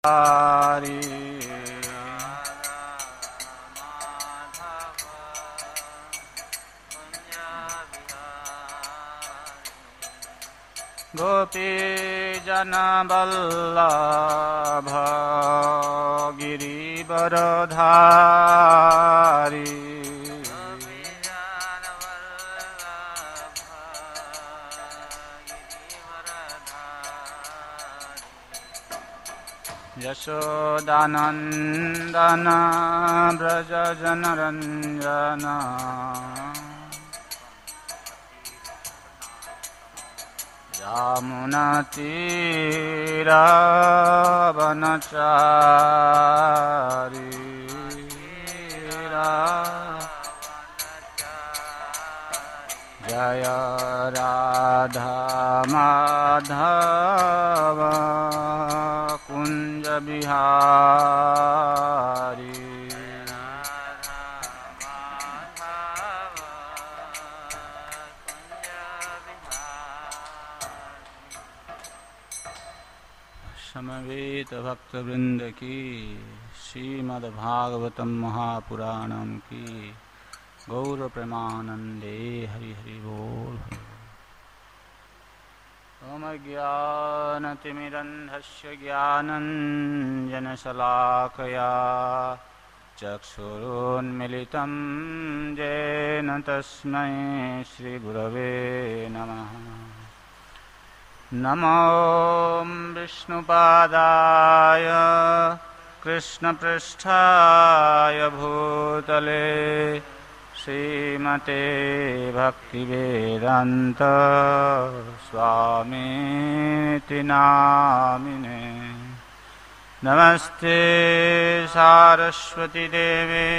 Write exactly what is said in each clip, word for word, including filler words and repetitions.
गोपीजनवल्लभ गिरिवरधारी यशोदानन्दन व्रज जनरञ्जन यमुनातीरावनचारी जय राधा माधव कुंज बिहारी समवेत भक्त वृंद की श्रीमद्भागवतम महापुराणम की गौर प्रेमानंदे हरि हरि बोल। ओम ज्ञानतिमिरन्धस्य ज्ञानञ्जनशलाकया चक्षुरुन्मिलितं येन तस्मै श्रीगुरवे नमः। नमो विष्णुपादाय कृष्णपृष्ठाय भूतले श्रीमते भक्तिवेदान्त स्वामीति नामिने। नमस्ते सारस्वती देवे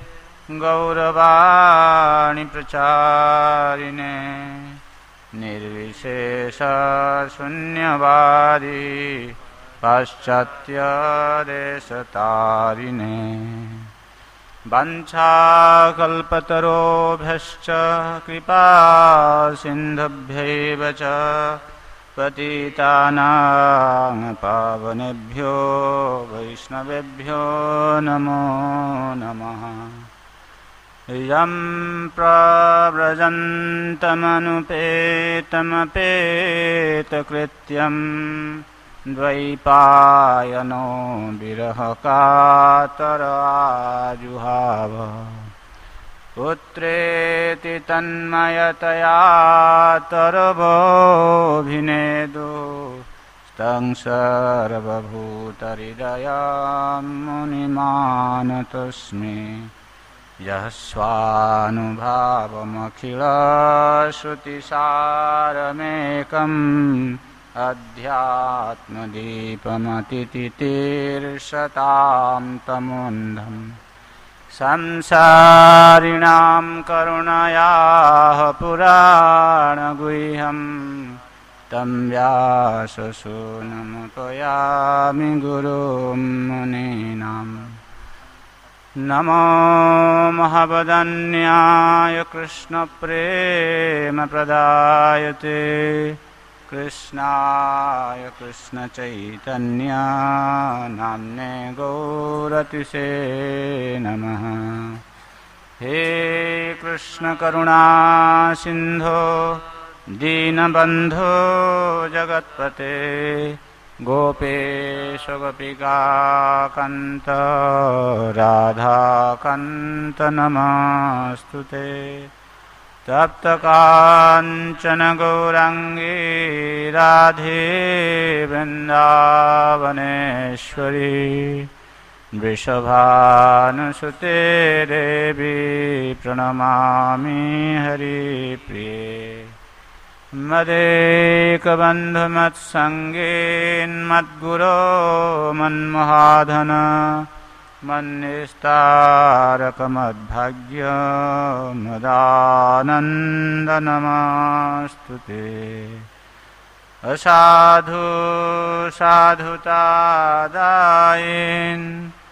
गौरवाणी प्रचारिणे निर्विशेष शून्यवादी पाश्चात्य देशतारिणे। वंशाकल्पतरोभ्यश्च कृपा सिन्धुभ्यैव च पतितानां पावनेभ्यो वैष्णवेभ्यो नमो नमः। यं प्रव्रजन्तमनुपेतमपेतकृत्यं द्वैपायनो विरहकातर आजुहाव। पुत्रेति तन्मयतया तरवोऽभिनेदु तं सर्वभूतहृदयं मुनिमानतोऽस्मि। यः स्वानुभावमखिलश्रुतिसारमेकम् अध्यात्मदीपमतितितीर्षतां तमोन्धम्। संसारिणां करुणयाः पुराणगुह्यं तं व्याससूनुमुपयामि गुरुं मुनीनाम्। नमो महावदन्याय कृष्णप्रेमप्रदायते कृष्णाय कृष्णचैतन्य नाम्ने गौरतिसे नमः। हे कृष्ण करुणा सिन्धो दीनबन्धो जगत्पते गोपेश गोपिकान्त राधाकान्त नमस्तुते। तप्तकाञ्चन गौराङ्गी राधे वृन्दावनेश्वरी वृषभानुसुते देवी प्रणमामि हरिप्रिये। मदेकबन्धुमत्सङ्गेन्मद्गुरो मन्महाधन मन्निस्तारकमद्भाग्य मदानन्दनमस्तुते। असाधु साधुतादायिन्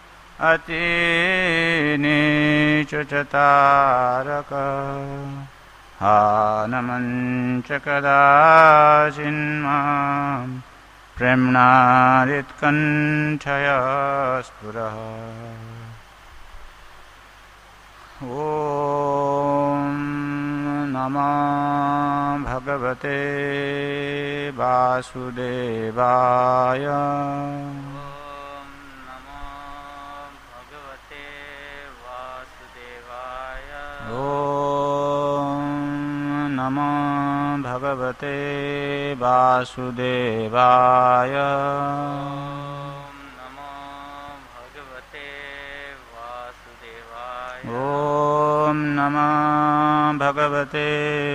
अतीनीचतारक हानमञ्च कदाचिन्मां प्रेम्णादित्कण्ठया स्फुरः। ॐ नमो भगवते वासुदेवाय। भगवते वासुदेवाय। नमो भगवते वासुदेवाय। ॐ नमो भगवते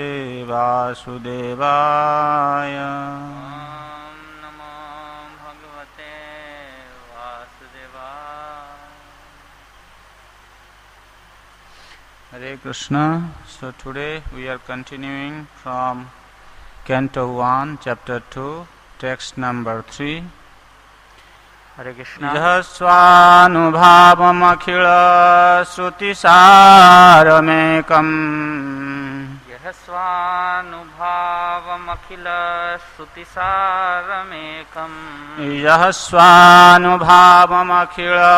वासुदेवाय। ॐ नमो भगवते वासुदेवाय। Hare Krishna. So today we are continuing from Canto one, Chapter two, text number three. Hare Krishna. Yah svanubhavam akhila srutisaramekam. Yah svanubhavam akhila srutisaramekam. Yah svanubhavam akhila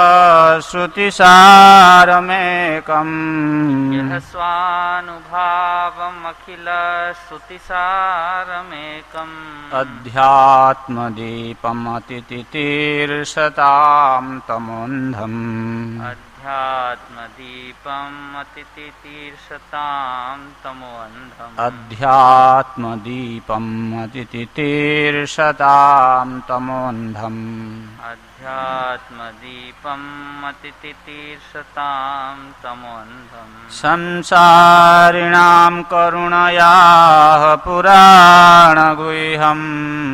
srutisaramekam. Yah svanubhavam akhila srutisaramekam. Adhyatmadipam atititirsatam tamundham. Adhyatmadipam atititirsatam tamundham. Adhyatmadipam atititirsatam tamundham. Adhyatmadipam atititirsatam tamundham. Samsarinam karunayah puranaguhyam.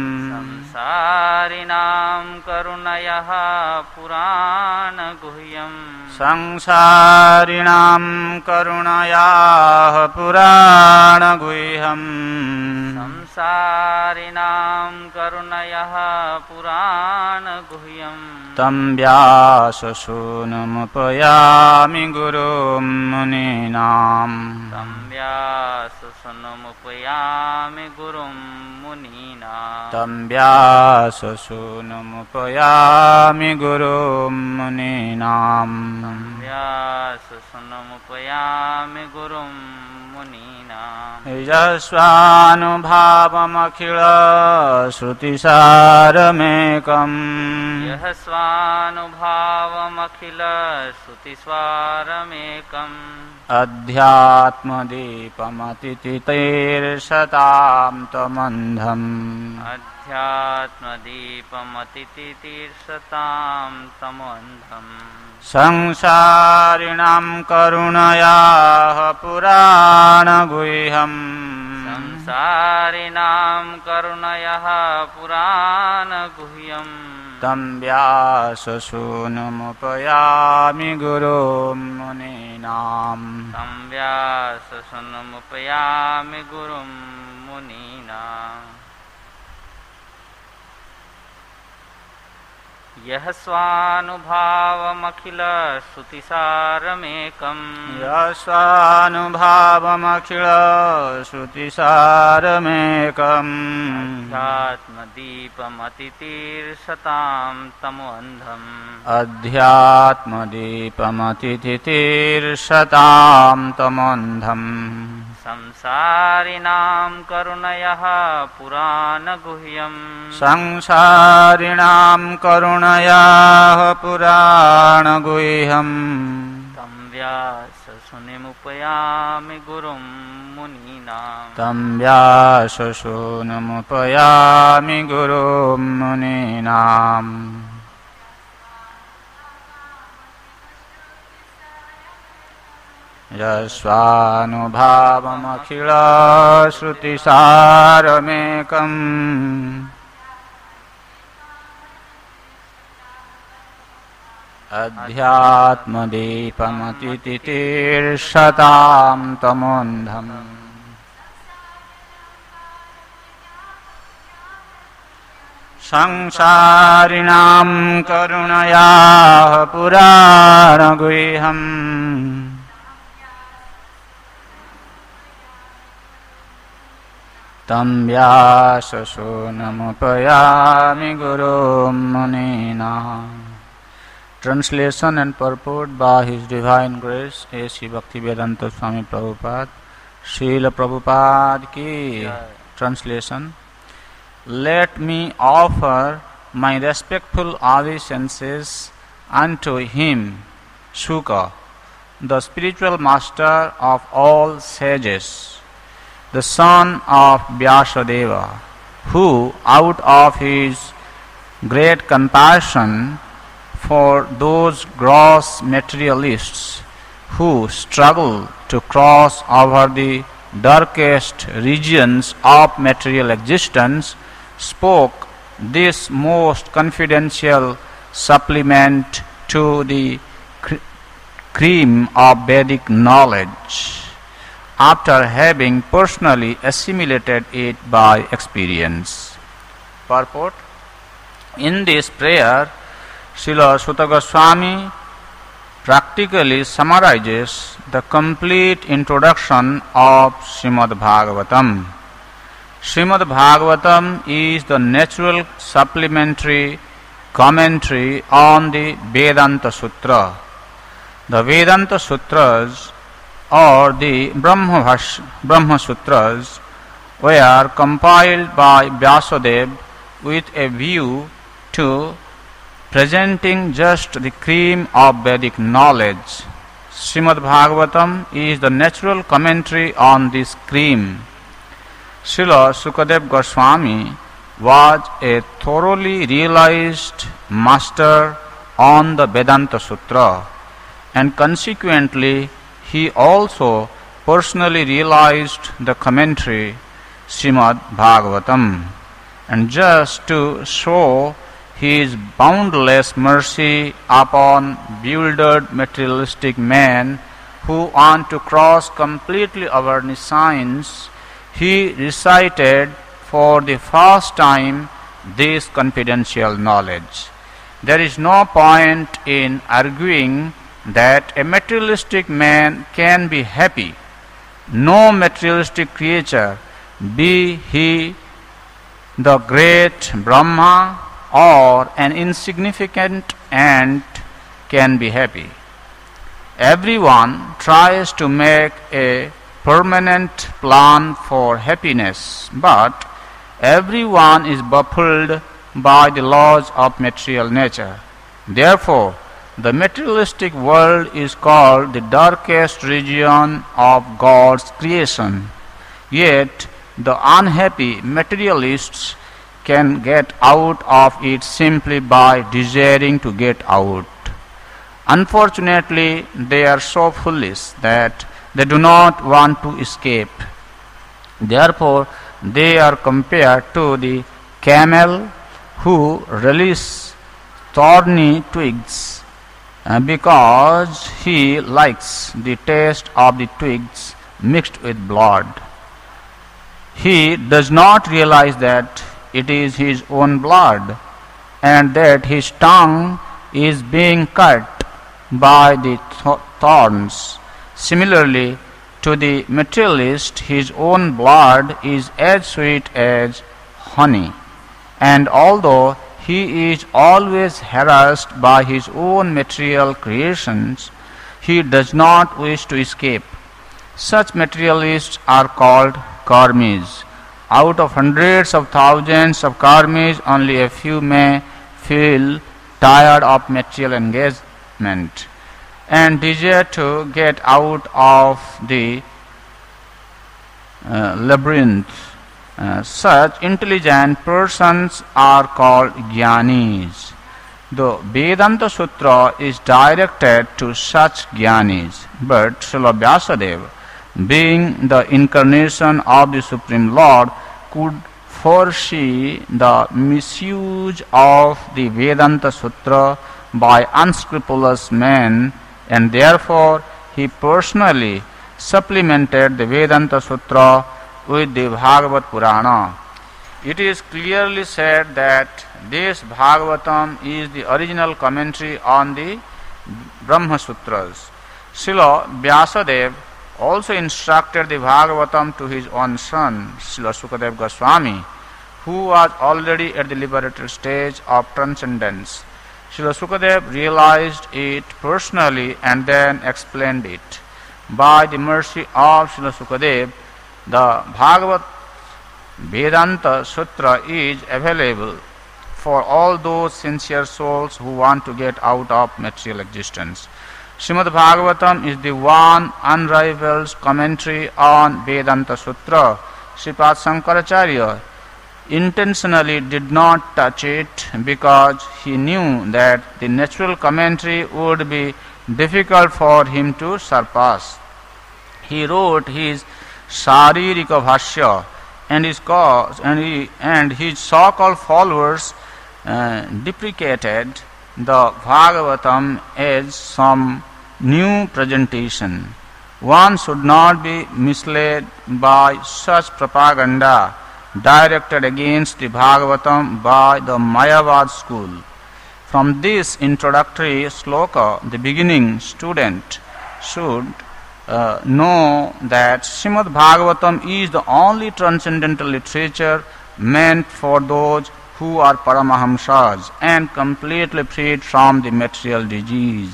Samsarinam karunayah puranaguhyam. Samsarinam karunayah puranaguhyam. Samsarinam karunayah puranaguhyam. Tam vyasasунamupayami gurum muninam. Tam vyasasунamupayami gurum muninam. Tam vyasasунamupayami gurum muninam. Tam vyasasунamupayami gurum muninam. Yasvanubhavam akhila srutisaramekam. Yah svanubhavam akhila srutiswaramekam. Adhyatmadipam atititirsatam tamundham. Adhyatmadipam atititirsatam tamundham. Samsarinam karunayah puranaguhyam. Samsarinam karunayah puranaguhyam. Tam vyasasунamupayami gurum muninam. Tam vyasasунamupayami gurum muninam. Yah svanubhavam akhila srutisaramekam. Yah svanubhavam akhila srutisaramekam. Adhyatmadipam atititirsatam tamundham. Adhyatmadipam atititirsatam tamundham. Samsarinam karunayah puranaguhyam. Samsarinam karunayah puranaguhyam. Tam vyasasунamupayami gurum muninam. Tam vyasasунamupayami gurum muninam. Yasvanubhavam akhila srutisaramekam. Adhyatmadipam atititirsatam tamundham. Samsarinam karunayah puranaguhyam. Tam Vyasaso Namopayami Guru Munina. Translation and purport by His Divine Grace A C Bhaktivedanta Swami Prabhupada. Srila Prabhupada ki. Jai. Translation. Let me offer my respectful obeisances unto him, Shuka, the spiritual master of all sages, the son of Vyasadeva, who out of his great compassion for those gross materialists who struggle to cross over the darkest regions of material existence, spoke this most confidential supplement to the cream of Vedic knowledge, after having personally assimilated it by experience. Purport. In this prayer, Srila Suta Goswami practically summarizes the complete introduction of Srimad Bhagavatam. Srimad Bhagavatam is the natural supplementary commentary on the Vedanta Sutra. The Vedanta Sutras or the Brahma, Bhash, Brahma Sutras were compiled by Vyasadeva with a view to presenting just the cream of Vedic knowledge. Srimad Bhagavatam is the natural commentary on this cream. Srila Sukadeva Goswami was a thoroughly realized master on the Vedanta Sutra, and consequently he also personally realized the commentary Srimad Bhagavatam. And just to show his boundless mercy upon bewildered materialistic men who want to cross completely over nescience, he recited for the first time this confidential knowledge. There is no point in arguing that a materialistic man can be happy. No materialistic creature, be he the great Brahma or an insignificant ant, can be happy. Everyone tries to make a permanent plan for happiness, but everyone is baffled by the laws of material nature. Therefore, the materialistic world is called the darkest region of God's creation. Yet, the unhappy materialists can get out of it simply by desiring to get out. Unfortunately, they are so foolish that they do not want to escape. Therefore, they are compared to the camel who releases thorny twigs uh, because he likes the taste of the twigs mixed with blood. He does not realize that it is his own blood and that his tongue is being cut by the th- thorns. Similarly, to the materialist, his own blood is as sweet as honey, and although he is always harassed by his own material creations, he does not wish to escape. Such materialists are called karmis. Out of hundreds of thousands of karmis, only a few may feel tired of material engagement and desire to get out of the uh, labyrinth. Uh, such intelligent persons are called jnanis. The Vedanta Sutra is directed to such jnanis, but Srila Vyasadeva, being the incarnation of the Supreme Lord, could foresee the misuse of the Vedanta Sutra by unscrupulous men, and therefore he personally supplemented the Vedanta Sutra with the Bhagavad Purana. It is clearly said that this Bhagavatam is the original commentary on the Brahma Sutras. Srila Vyasadeva also instructed the Bhagavatam to his own son, Srila Sukadeva Goswami, who was already at the liberated stage of transcendence. Srila Sukadeva realized it personally and then explained it. By the mercy of Srila Sukadeva, the Bhagavad Vedanta Sutra is available for all those sincere souls who want to get out of material existence. Srimad Bhagavatam is the one unrivaled commentary on Vedanta Sutra. Sripad Shankaracharya intentionally did not touch it because he knew that the natural commentary would be difficult for him to surpass. He wrote his Sharirika Bhashya, and his cause and, he, and his so-called followers uh, deprecated the Bhagavatam as some new presentation. One should not be misled by such propaganda directed against the Bhagavatam by the Mayavad school. From this introductory sloka, the beginning student should uh, know that Srimad Bhagavatam is the only transcendental literature meant for those who are Paramahamsas and completely freed from the material disease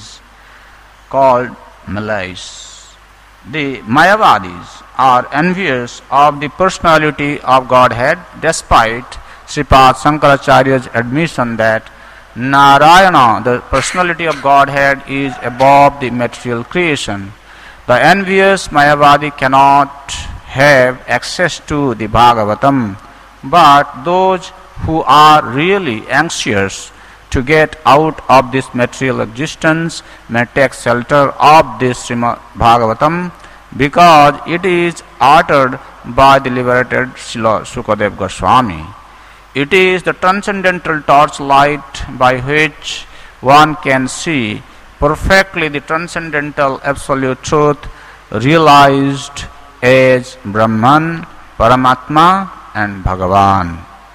called malaise. The Mayavadis are envious of the personality of Godhead, despite Sripad Shankaracharya's admission that Narayana, the personality of Godhead, is above the material creation. The envious Mayavadi cannot have access to the Bhagavatam, but those who are really anxious to get out of this material existence may take shelter of this Srimad Bhagavatam, because it is uttered by the liberated Srila Sukadeva Goswami. It is the transcendental torchlight by which one can see perfectly the transcendental absolute truth realized as Brahman, Paramatma and Bhagavan.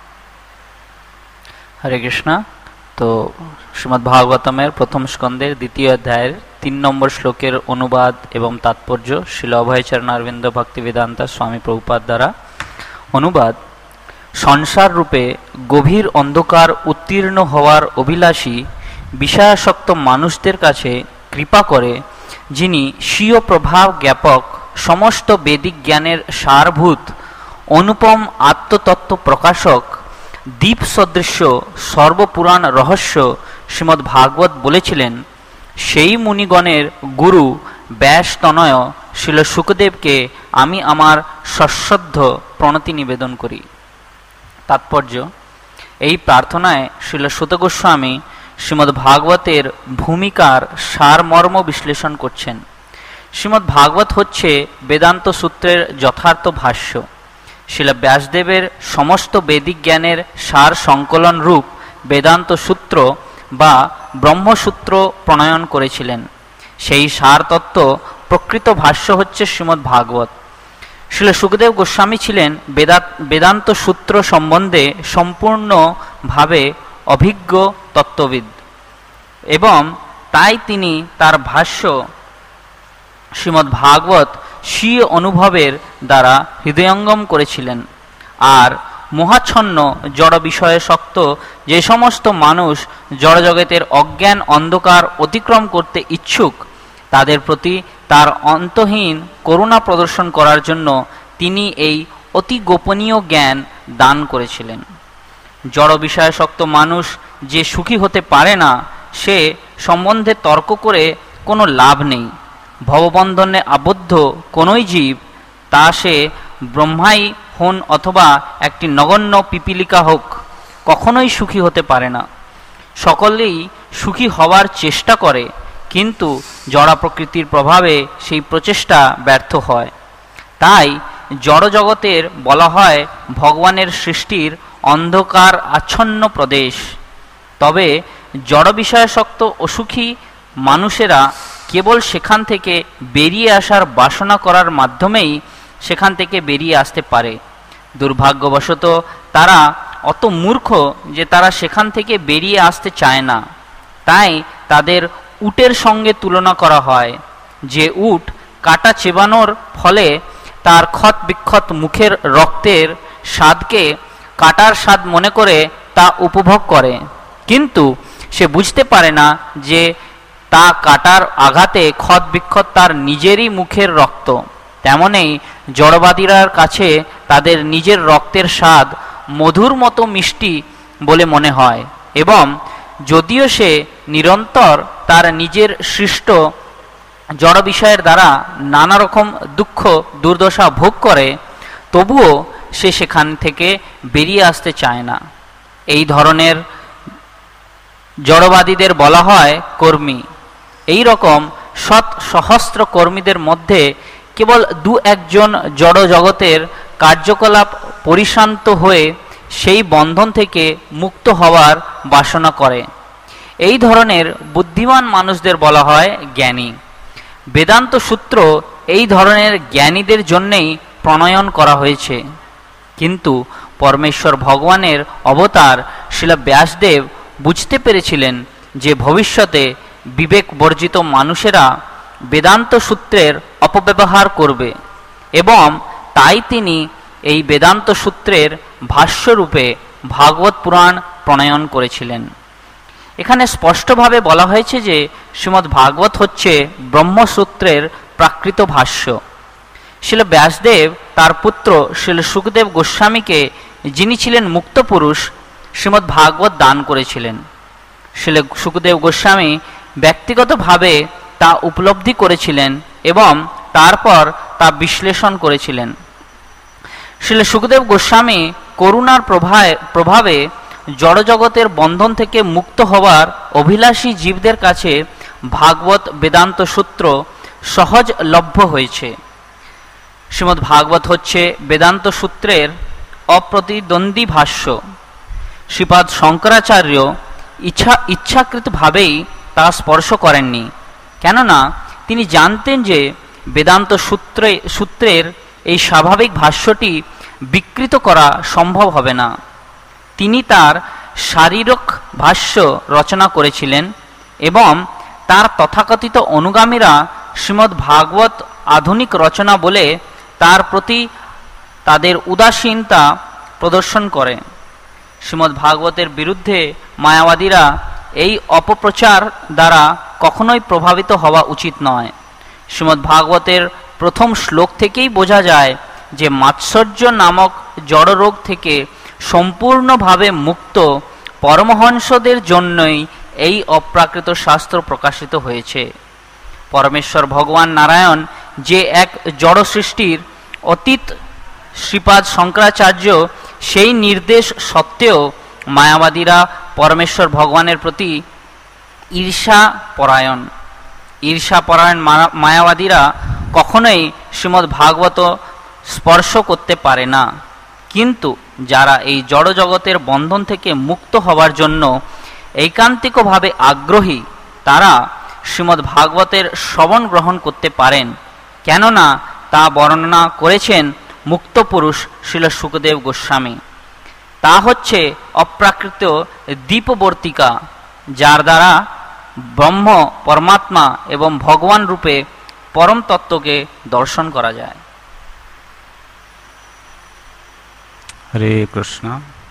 হরে কৃষ্ণ। তো শ্রীমদ্ ভাগবতমের প্রথম স্কন্ধের দ্বিতীয় অধ্যায়ের তিন নম্বর শ্লোকের অনুবাদ এবং তাৎপর্য শ্রীল অভয়চরণ অরবিন্দ ভক্তিবেদান্ত স্বামী প্রভুপাদ দ্বারা অনুবাদ। সংসার রূপে গভীর অন্ধকার উত্তীর্ণ হওয়ার অভিলাষী বিষয়াসক্ত মানুষদের কাছে কৃপা করে যিনি স্বীয় প্রভাব জ্ঞাপক সমস্ত বেদিক জ্ঞানের সারভূত অনুপম আত্মতত্ত্ব প্রকাশক দীপ সদৃশ্য সর্বপুরাণ রহস্য শ্রীমদ্ ভাগবত বলেছিলেন, সেই মুনিগণের গুরু ব্যাসতনয় শিল শুকদেবকে আমি আমার সশ্রদ্ধ প্রণতি নিবেদন করি। তাৎপর্য: এই প্রার্থনায় শিল সুত গোস্বামী শ্রীমদ্ ভাগবতের ভূমিকার সারমর্ম বিশ্লেষণ করছেন। শ্রীমদ্ ভাগবত হচ্ছে বেদান্ত সূত্রের যথার্থ ভাষ্য। শিল ব্যাসদেবের সমস্ত বেদিক জ্ঞানের সার সংকলন রূপ বেদান্ত সূত্র বা ব্রহ্মসূত্র প্রণয়ন করেছিলেন। সেই সার তত্ত্ব প্রকৃত ভাষ্য হচ্ছে শ্রীমদ্ ভাগবত। শিল সুখদেব গোস্বামী ছিলেন বেদান্ত সূত্র সম্বন্ধে সম্পূর্ণভাবে অভিজ্ঞ তত্ত্ববিদ এবং তাই তিনি তার ভাষ্য শ্রীমদ্ ভাগবত স্বীয় অনুভবের দ্বারা হৃদয়ঙ্গম করেছিলেন। আর মোহাচ্ছন্ন জড় বিষয়ে শক্ত যে সমস্ত মানুষ জড়জগতের অজ্ঞান অন্ধকার অতিক্রম করতে ইচ্ছুক তাদের প্রতি তার অন্তহীন করুণা প্রদর্শন করার জন্য তিনি এই অতি গোপনীয় জ্ঞান দান করেছিলেন। জড় বিষয়াসক্ত মানুষ যে সুখী হতে পারে না সে সম্বন্ধে তর্ক করে কোনো লাভ নেই। ভববন্ধনে আবদ্ধ কোনোই জীব, তা সে ব্রহ্মাই হন অথবা একটি নগণ্য পিপীলিকা হোক, কখনোই সুখী হতে পারে না। সকলেই সুখী হওয়ার চেষ্টা করে, কিন্তু জড়া প্রকৃতির প্রভাবে সেই প্রচেষ্টা ব্যর্থ হয়। তাই জড়জগতের বলা হয় ভগবানের সৃষ্টির অন্ধকার আচ্ছন্ন প্রদেশ। তবে জড় বিষয়াসক্ত অসুখী মানুষেরা কেবল সেখান থেকে বেরিয়ে আসার বাসনা করার মাধ্যমেই সেখান থেকে বেরিয়ে আসতে পারে। দুর্ভাগ্যবশত তারা অত মূর্খ যে তারা সেখান থেকে বেরিয়ে আসতে চায় না। তাই তাদের উটের সঙ্গে তুলনা করা হয়। যে উট কাটা চেবানোর ফলে তার ক্ষত বিক্ষত মুখের রক্তের স্বাদকে কাটার স্বাদ মনে করে তা উপভোগ করে, কিন্তু সে বুঝতে পারে না যে তা কাটার আঘাতে ক্ষত বিক্ষত তার নিজেরই মুখের রক্ত। তেমনই জড়বাদীরার কাছে তাদের নিজের রক্তের স্বাদ মধুর মতো মিষ্টি বলে মনে হয়, এবং যদিও সে নিরন্তর তার নিজের সৃষ্ট জড় বিষয়ের দ্বারা নানা রকম দুঃখ দুর্দশা ভোগ করে, তবুও সে সেখান থেকে বেরিয়ে আসতে চায় না। এই ধরনের জড়বাদীদের বলা হয় কর্মী। এই রকম শত সহস্র কর্মীদের মধ্যে কেবল দু একজন জড় জগতের কার্যকলাপ পরিশান্ত হয়ে সেই বন্ধন থেকে মুক্ত হওয়ার বাসনা করে। এই ধরনের বুদ্ধিমান মানুষদের বলা হয় জ্ঞানী। বেদান্ত সূত্র এই ধরনের জ্ঞানীদের জন্যেই প্রণয়ন করা হয়েছে। কিন্তু পরমেশ্বর ভগবানের অবতার শ্রীল ব্যাসদেব বুঝতে পেরেছিলেন যে ভবিষ্যতে বিবেক বর্জিত মানুষেরা বেদান্ত সূত্রের অপব্যবহার করবে, এবং তাই তিনি এই বেদান্ত সূত্রের ভাষ্যরূপে ভাগবত পুরাণ প্রণয়ন করেছিলেন। এখানে স্পষ্টভাবে বলা হয়েছে যে শ্রীমদ্ ভাগবত হচ্ছে ব্রহ্মসূত্রের প্রাকৃত ভাষ্য। শ্রীল ব্যাসদেব তার পুত্র শ্রীল সুখদেব গোস্বামীকে, যিনি ছিলেন মুক্ত পুরুষ, শ্রীমদ্ ভাগবত দান করেছিলেন। শ্রীল সুখদেব গোস্বামী ব্যক্তিগতভাবে তা উপলব্ধি করেছিলেন এবং তারপর তা বিশ্লেষণ করেছিলেন। শ্রীল সুখদেব গোস্বামী করুণার প্রভাবে জড়জগতের বন্ধন থেকে মুক্ত হওয়ার অভিলাষী জীবদের কাছে ভাগবত বেদান্ত সূত্র সহজলভ্য হয়েছে। শ্রীমদ্ ভাগবত হচ্ছে বেদান্ত সূত্রের অপ্রতিদ্বন্দ্বী ভাষ্য। শ্রীপাদ শঙ্করাচার্য ইচ্ছা ইচ্ছাকৃতভাবেই তা স্পর্শ করেননি, কেননা তিনি জানতেন যে বেদান্ত সূত্রে সূত্রের এই স্বাভাবিক ভাষ্যটি বিকৃত করা সম্ভব হবে না। তিনি তার শারীরিক ভাষ্য রচনা করেছিলেন এবং তার তথাকথিত অনুগামীরা শ্রীমদ্ ভাগবত আধুনিক রচনা বলে তার প্রতি তাদের উদাসীনতা প্রদর্শন করে। শ্রীমদ্ ভাগবতের বিরুদ্ধে মায়াবাদীরা এই অপপ্রচার দ্বারা কখনোই প্রভাবিত হওয়া উচিত নয়। শ্রীমদ্ ভাগবতের প্রথম শ্লোক থেকেই বোঝা যায় যে মাৎসর্য নামক জড়রোগ থেকে সম্পূর্ণভাবে মুক্ত পরমহংসদের জন্যই এই অপ্রাকৃত শাস্ত্র প্রকাশিত হয়েছে। পরমেশ্বর ভগবান নারায়ণ যে এক জড় সৃষ্টির অতীত, শ্রীপাদ শঙ্করাচার্য সেই নির্দেশ সত্ত্বেও মায়াবাদীরা পরমেশ্বর ভগবানের প্রতি ঈর্ষা পরায়ণ। ঈর্ষা পরায়ণ মায়াবাদীরা কখনোই শ্রীমদ্ ভাগবত স্পর্শ করতে পারে না, কিন্তু যারা এই জড় জগতের বন্ধন থেকে মুক্ত হওয়ার জন্য এইকান্তিকভাবে আগ্রহী, তারা শ্রীমদ্ ভাগবতের শ্রবণ গ্রহণ করতে পারেন, কেননা তা বর্ণনা করেছেন মুক্ত পুরুষ শ্রীল সুখদেব গোস্বামী। তা হচ্ছে অপ্রাকৃত দীপবর্তিকা, যার দ্বারা ব্রহ্ম, পরমাত্মা এবং ভগবান রূপে পরম তত্ত্বকে দর্শন করা যায়। হরে Krishna.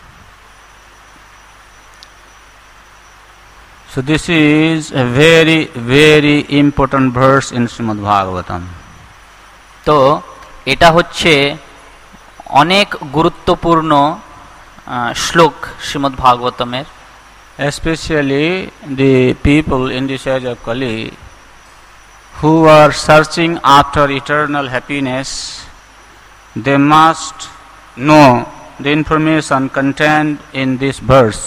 So this is a very very important verse in Srimad Bhagavatam. তো এটা হচ্ছে অনেক গুরুত্বপূর্ণ শ্লোক Shrimad ভাগবতমের। Especially the people in this age of Kali who are searching after eternal happiness, they must know the information contained in this verse.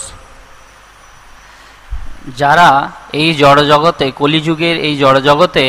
যারা এই জড়জগতে, কলিযুগের এই জড়জগতে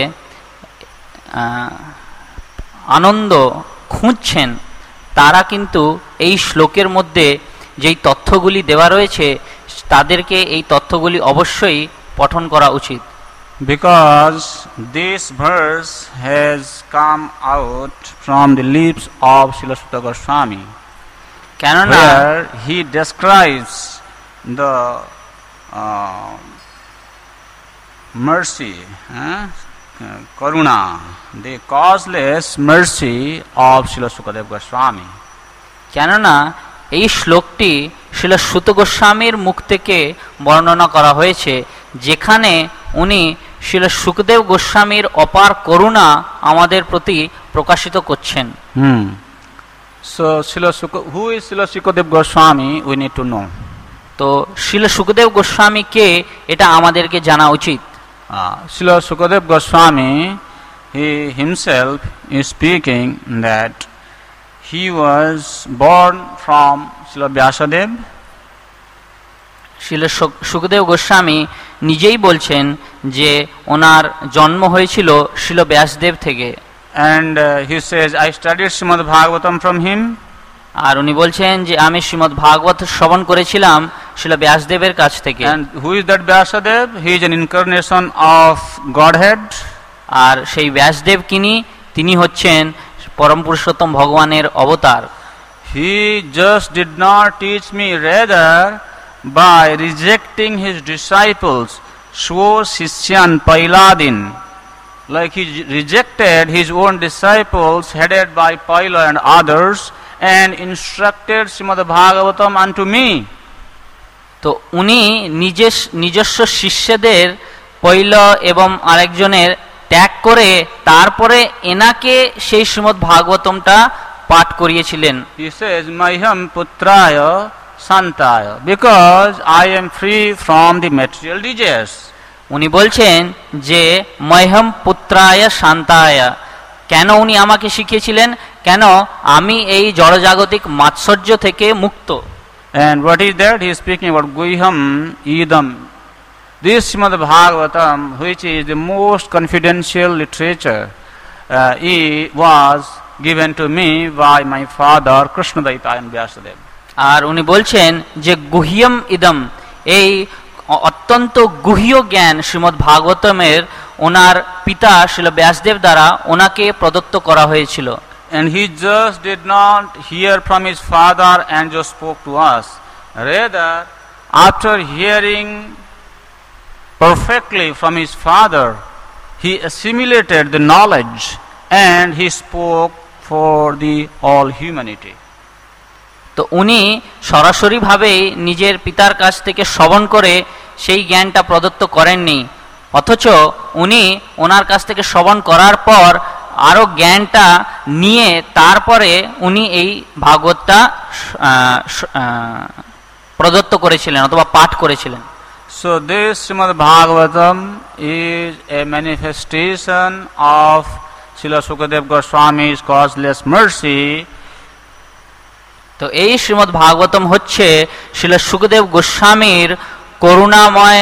আনন্দ খুঁজছেন, তারা কিন্তু এই শ্লোকের মধ্যে যেই তথ্যগুলি দেওয়া রয়েছে তাদেরকে এই তথ্যগুলি অবশ্যই পঠন করা উচিত। Because this verse has come out from the lips of Srila Sutta Goswami, where he describes the uh, mercy, uh, karuna, the causeless mercy of Srila Sukadeva Goswami. কেননা এই শ্লোকটি শ্রীল সুত গোস্বামীর মুখ থেকে বর্ণনা করা হয়েছে, যেখানে উনি শ্রীল সুখদেব গোস্বামীর অপার করুণা আমাদের প্রতি প্রকাশিত করছেন। Hmm. So, Srila Suk who is Srila Sukadeva Goswami? We need to know. তো শ্রীল সুখদেব গোস্বামী কে, এটা আমাদেরকে জানা উচিত। Uh, Srila Sukadeva Goswami, he himself is speaking that he was born from Srila Vyasadev. Srila Sukhdev Goswami নিজেই বলছেন যে ওনার জন্ম হয়েছিল শ্রীল ব্যাসদেব থেকে। And uh, he says, I studied Srimad Bhagavatam from him. আর উনি বলছেন যে আমি শ্রীমদ্ ভাগবত শ্রবণ করেছিলাম শ্রীল ব্যাসদেবের কাছ থেকে। And who is that Vyasadev? He is an incarnation of Godhead. আর সেই ব্যাসদেব কিনি? তিনি হচ্ছেন পরম পুরুষোত্তম ভগবানের অবতার। He just did not teach me, rather by rejecting his disciples, Swo Sishyan Pailadin. Like he rejected his own disciples headed by Paila and others and instructed Srimad Bhagavatam unto me. তো উনি নিজের নিজস্ব শিষ্যদের পৈল এবং আরেকজনের ত্যাগ করে তারপরে এনাকে সেই শ্রীমদ্ ভাগবতমটা পাঠ করিয়েছিলেন। He says, Mayham Putraya Santaya, because I am free from the material desires. উনি বলছেন যে মহ্যম পুত্রায় শান্তায়, কেন উনি আমাকে শিখিয়েছিলেন? কেন আমি এই জড়জাগতিক মাৎসর্য থেকে মুক্ত। And what is that? He is speaking about Guhyam Idam. This Srimad Bhagavatam, which is the most confidential literature, uh, it was given to me by my father Krishnadaitayan Vyasadeva. আর উনি বলছেন যে গুহ্যম ইদম, এই অত্যন্ত গুহ্য জ্ঞান শ্রীমদ্ ভাগবতমের ওনার পিতা শ্রীল ব্যাসদেব দ্বারা ওনাকে প্রদত্ত করা হয়েছিল। And he just did not hear from his father and just spoke to us. Rather, after hearing perfectly from his father, he assimilated the knowledge and he spoke for the all humanity. তো উনি সরাসরিভাবেই নিজের পিতার কাছ থেকে শ্রবণ করে সেই জ্ঞানটা প্রদত্ত করেননি, অথচ উনি ওনার কাছ থেকে শ্রবণ করার পর আরও জ্ঞানটা নিয়ে তারপরে উনি এই ভাগবতটা প্রদত্ত করেছিলেন অথবা পাঠ করেছিলেন। So this Srimad Bhagavatam is a manifestation of Srila Sukadeva Goswami's causeless mercy. তো এই শ্রীমদ্ ভাগবতম হচ্ছে শ্রীল সুখদেব গোস্বামীর করুণাময়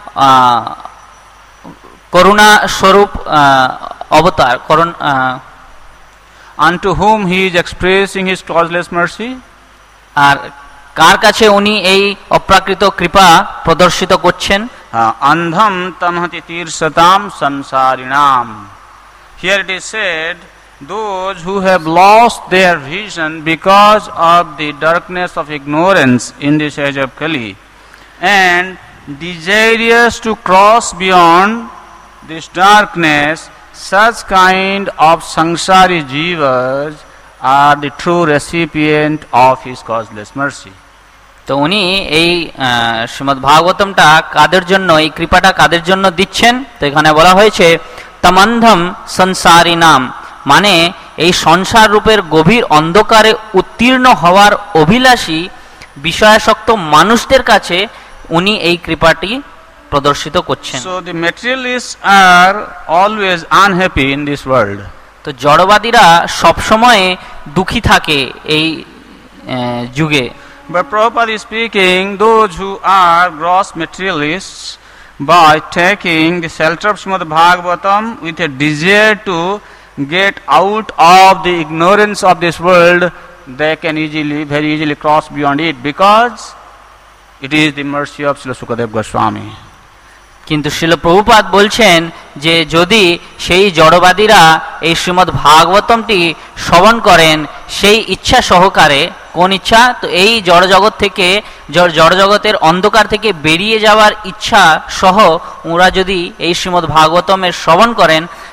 করুণা স্বরূপ অবতার, করুণ unto whom he is expressing his causeless mercy. আর কার কাছে উনি এই অপ্রাকৃত কৃপা প্রদর্শিত করছেন? Andham tamhati tirsatam samsarinam. Here it is said, those who have lost their vision because of the darkness of ignorance in this age of Kali and desirous to cross beyond this darkness, such kind of samsari jivas are the true recipient of his causeless mercy. তো উনি এই শ্রীমদ্ ভাগবতমটা কাদের জন্য, এই কৃপাটা কাদের জন্য দিচ্ছেন? তো এখানে বলা হয়েছে তমন্ধম সংসারী নাম, মানে এই সংসার রূপের গভীর অন্ধকারে উত্তীর্ণ হওয়ার অভিলাষী বিষয়াসক্ত মানুষদের কাছে উনি এই কৃপাটি প্রদর্শিত করছেন। So the materialists are always unhappy in this world. তো জড়বাদীরা সবসময় দুঃখী থাকে এই যুগে। But Prabhupada is speaking, those who are gross materialists, by taking the shelter of Srimad Bhagavatam with a desire to get out of the ignorance of this world, they can easily, very easily cross beyond it, because it is the mercy of Srila Sukadeva Goswami. কিন্তু শ্রীল প্রভুপাদ বলছেন যে যদি সেই জড়বাদীরা এই শ্রীমদ্ ভাগবতমটি শ্রবণ করেন সেই ইচ্ছা সহকারে, কোন ইচ্ছা? তো এই জড়জগৎ থেকে, জড়জগতের অন্ধকার থেকে বেরিয়ে যাওয়ার ইচ্ছা সহ ওরা যদি এই শ্রীমদ্ ভাগবতমের শ্রবণ করেন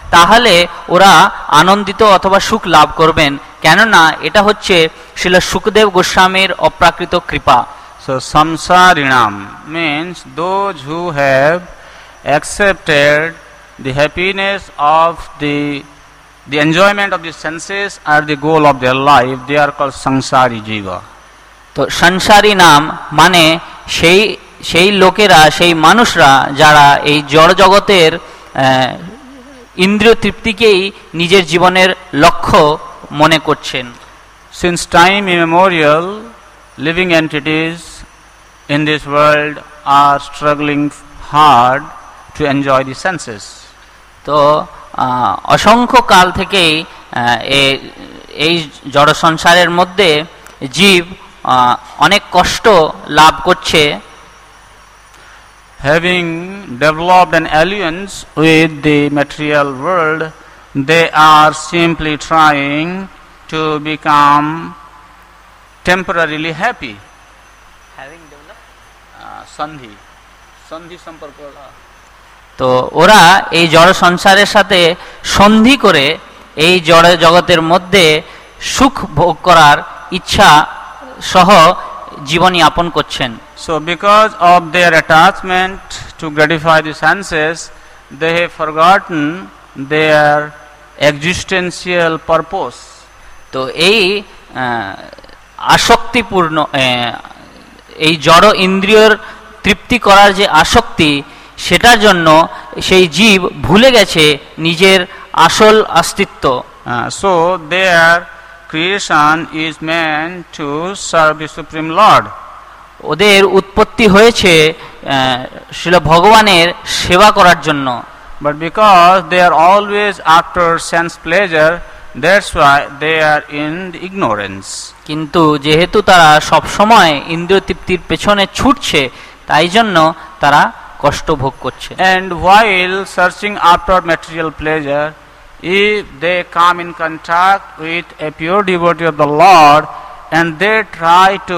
তাহলে ওরা আনন্দিত অথবা সুখ লাভ করবেন, কেননা এটা হচ্ছে শ্রীল সুখদেব গোস্বামীর অপ্রাকৃত কৃপা। So samsarinam means those who have accepted the happiness of the the enjoyment of the senses are the goal of their life, they are called samsari jiva. তো সংসারী নাম মানে সেই সেই লোকেরা, সেই মানুষরা যারা এই জড় জগতের ইন্দ্রিয় তৃপ্তিকেই নিজের জীবনের লক্ষ্য মনে করছেন। Since time immemorial, living entities in this world are struggling hard to enjoy the senses. তো অসংখ্য কাল থেকেই এই জড় সংসারের মধ্যে জীব অনেক কষ্ট লাভ করছে। Having developed an alliance with the material world, they are simply trying to become temporarily happy. Having developed uh, sandhi sandhi সম্পর্ক, তো ওরা এই জড় সংসারের সাথে সন্ধি করে এই জড় জগতের মধ্যে সুখ ভোগ করার ইচ্ছা সহ জীবন যাপন করছেন। So because of their attachment to gratify the senses, they have forgotten their existential purpose. তো এই আসক্তিপূর্ণ এই জড় ইন্দ্রিয়র তৃপ্তি করার যে আসক্তি, সেটার জন্য সেই জীব ভুলে গেছে নিজের আসল অস্তিত্ব। Uh, so their creation is meant to serve the Supreme Lord. ওদের উৎপত্তি হয়েছে শ্রীল ভগবানের সেবা করার জন্য। But because they are always after sense pleasure, that's why they are in the ignorance. কিন্তু যেহেতু তারা সব সময় ইন্দ্রিয় তৃপ্তির পেছনে ছুটছে, তাই জন্য তারা কষ্ট ভোগ করছে। And while searching after material pleasure, if they come in contact with a pure devotee of the Lord and they try to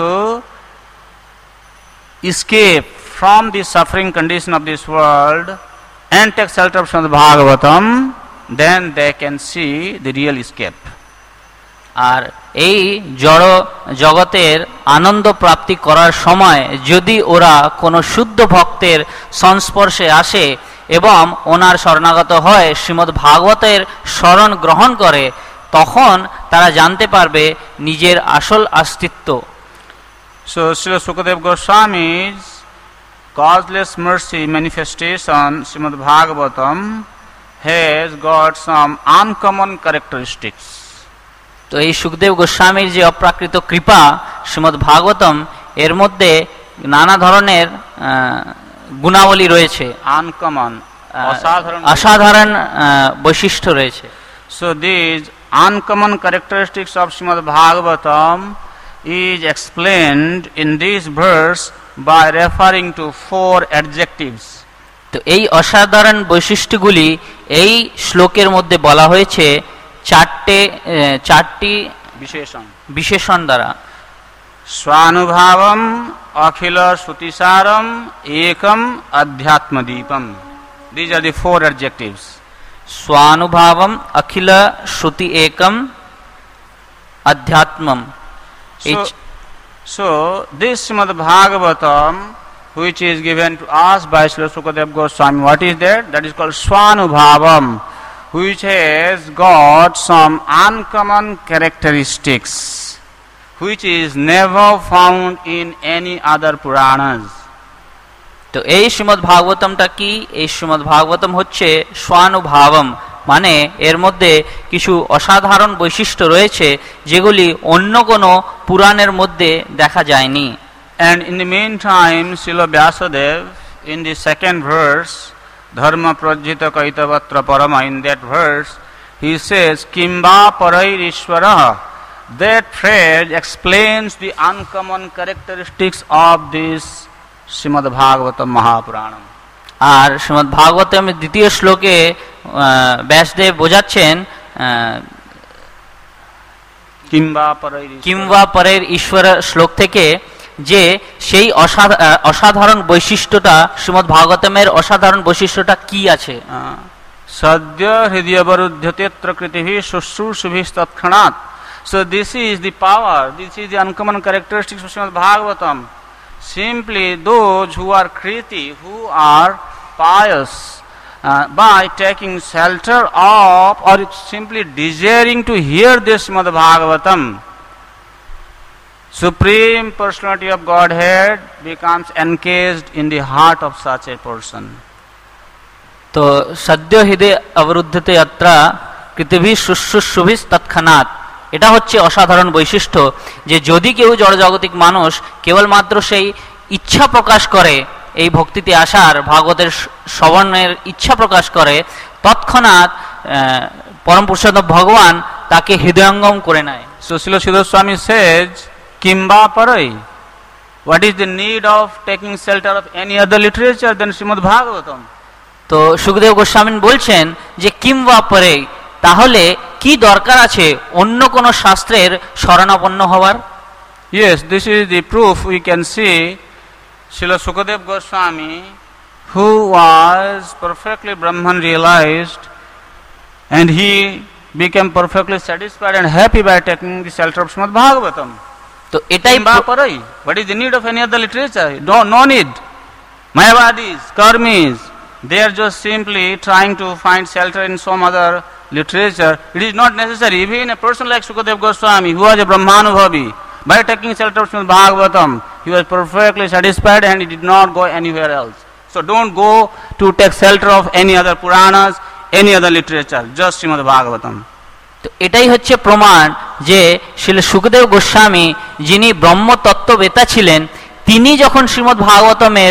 escape from the suffering condition of this world and take shelter from the Bhagavatam, then they can see the real escape. আর এই জড় জগতের আনন্দ প্রাপ্তি করার সময় যদি ওরা কোনো শুদ্ধ ভক্তের সংস্পর্শে আসে এবং ওনার শরণাগত হয়, শ্রীমদ্ ভাগবতের শরণ গ্রহণ করে, তখন তারা জানতে পারবে নিজের আসল অস্তিত্ব। So Srila Sukadeva Goswami's causeless mercy manifestation, Srimad Bhagavatam, has got some uncommon characteristics. তো এই সুখদেব গোস্বামীর যে অপ্রাকৃত কৃপা শ্রীমদ্ ভাগবতম, এর মধ্যে নানা ধরনের গুণাবলী রয়েছে, uncommon, অসাধারণ বৈশিষ্ট্য রয়েছে। So these uncommon characteristics of Srimad Bhagavatam is explained in this verse by referring to four adjectives. তো এই অসাধারণ বৈশিষ্ট্যগুলি এই শ্লোকের মধ্যে বলা হয়েছে চারটে চারটি বিশেষণ বিশেষণ দ্বারা। স্বানুভাবম অখিল শ্রুতিসারম একম অধ্যাত্মদীপম, these are the four adjectives. স্বানুভাবম Akhil Shruti Ekam অধ্যাত্মম। So, so this Srimad Bhagavatam, which is given to us by Srila Sukadeva Goswami, what is that? That is called Swanubhavam, which has got some uncommon characteristics, which is never found in any other Puranas. তো এই শ্রীমদ্ ভাগবতমটা কি? এই শ্রীমদ্ ভাগবতম হচ্ছে স্বানুভাবম, মানে এর মধ্যে কিছু অসাধারণ বৈশিষ্ট্য রয়েছে যেগুলি অন্য কোনো পুরাণের মধ্যে দেখা যায়নি। And in the meantime, Srila Vyasadeva, in the second verse, Dharma Prajjita Kaitavatra Parama, in that verse, he says, Kimba Parair Ishvaraha. That phrase explains the uncommon characteristics of this Srimad Bhagavatam Mahapuranam. আর শ্রীমদ্ ভাগবতমের দ্বিতীয় শ্লোকে ব্যাসদেব বোঝাচ্ছেন কিংবা পরের ঈশ্বর শ্লোক থেকে যে সেই অসাধারণ বৈশিষ্ট্যটা শ্রীমদ্ ভাগবতমের অসাধারণ বৈশিষ্ট্যটা কি আছে। Sadhya hridyavarudhyatetra kritihi shushrushubhis tatkhanat. So this is the power, this is the uncommon characteristics of Srimad Bhagavatam. Simply those who are kriti, who are pious, uh, by taking shelter of or simply desiring to hear this Srimad Bhagavatam, Supreme Personality of Godhead becomes encased in the heart of such a person. তো সদ্য হৃদয় অবরুদ্ধতে যাত্রা কৃতিভি শুশ্রূষুভিস তৎক্ষণাৎ, এটা হচ্ছে অসাধারণ বৈশিষ্ট্য যে যদি কেউ জড়জাগতিক মানুষ কেবলমাত্র সেই ইচ্ছা প্রকাশ করে এই ভক্তিতে আসার, ভাগবতের শ্রবণের ইচ্ছা প্রকাশ করে, তৎক্ষণাৎ পরম পুরুষোত্তম ভগবান তাকে হৃদয়ঙ্গম করে নেয়। So Srila Sridhar Swami says, Kimba parai? What is the need of taking shelter of any other literature than Srimad Bhagavatam? তো সুখদেব গোস্বামী বলছেন যে কিংবা পরে, তাহলে কি দরকার আছে অন্য কোন শাস্ত্রের শরণাপন্ন হওয়ার? Yes, this is the proof we can see. Srila Sukadeva Goswami, who was perfectly Brahman realized, and he became perfectly satisfied and happy by taking the shelter of Srimad Bhagavatam. তো এটাই parai. What is the need of any other literature? No, no need. Mayavadis, karmis, they are just simply trying to find shelter in some other literature. It is not necessary. Even a person like Sukadeva Goswami, who was a Brahmanubhavi, by taking shelter of Srimad Bhagavatam, he was perfectly satisfied and he did not go anywhere else. So don't go to take shelter of any other Puranas, any other literature, just Srimad Bhagavatam. তো এটাই হচ্ছে প্রমাণ যে শ্রীল সুখদেব গোস্বামী, যিনি ব্রহ্মতত্ত্ববেতা ছিলেন, তিনি যখন শ্রীমদ্ ভাগবতমের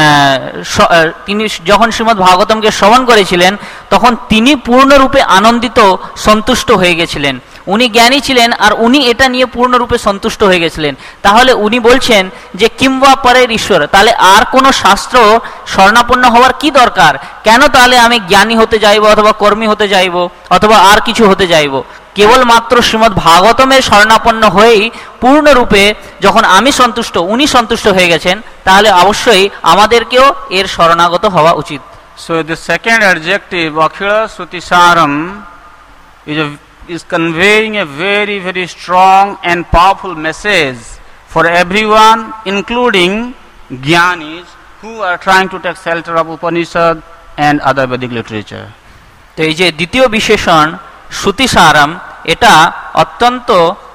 তিনি যখন শ্রীমদ্ ভাগবতমকে শ্রবণ করেছিলেন, তখন তিনি পূর্ণরূপে আনন্দিত, সন্তুষ্ট হয়ে গেছিলেন। উনি জ্ঞানী ছিলেন আর উনি এটা নিয়ে পূর্ণরূপে সন্তুষ্ট হয়ে গেছিলেন। তাহলে উনি বলছেন যে কিংবা পরের ঈশ্বর, তাহলে আর কোনো শাস্ত্র শরণাপন্ন হওয়ার কি দরকার? কেন তাহলে আমি জ্ঞানী হতে যাইব, অথবা কর্মী হতে যাইব, অথবা আর কিছু হতে যাইব? কেবলমাত্র শ্রীমদ্ ভাগবতমের শরণাপন্ন হয়েই পূর্ণরূপে যখন আমি সন্তুষ্ট, উনি সন্তুষ্ট হয়ে গেছেন, তাহলে অবশ্যই আমাদেরকেও এর শরণাগত হওয়া উচিত। So the second adjective, Akhila Srutisaram, is a is conveying a very very strong and powerful message for everyone, including Gyanis who are trying to take shelter of Upanishad and other Vedic literature. তো এই যে দ্বিতীয় বিশেষণ শ্রুতিসারম, এটা অত্যন্ত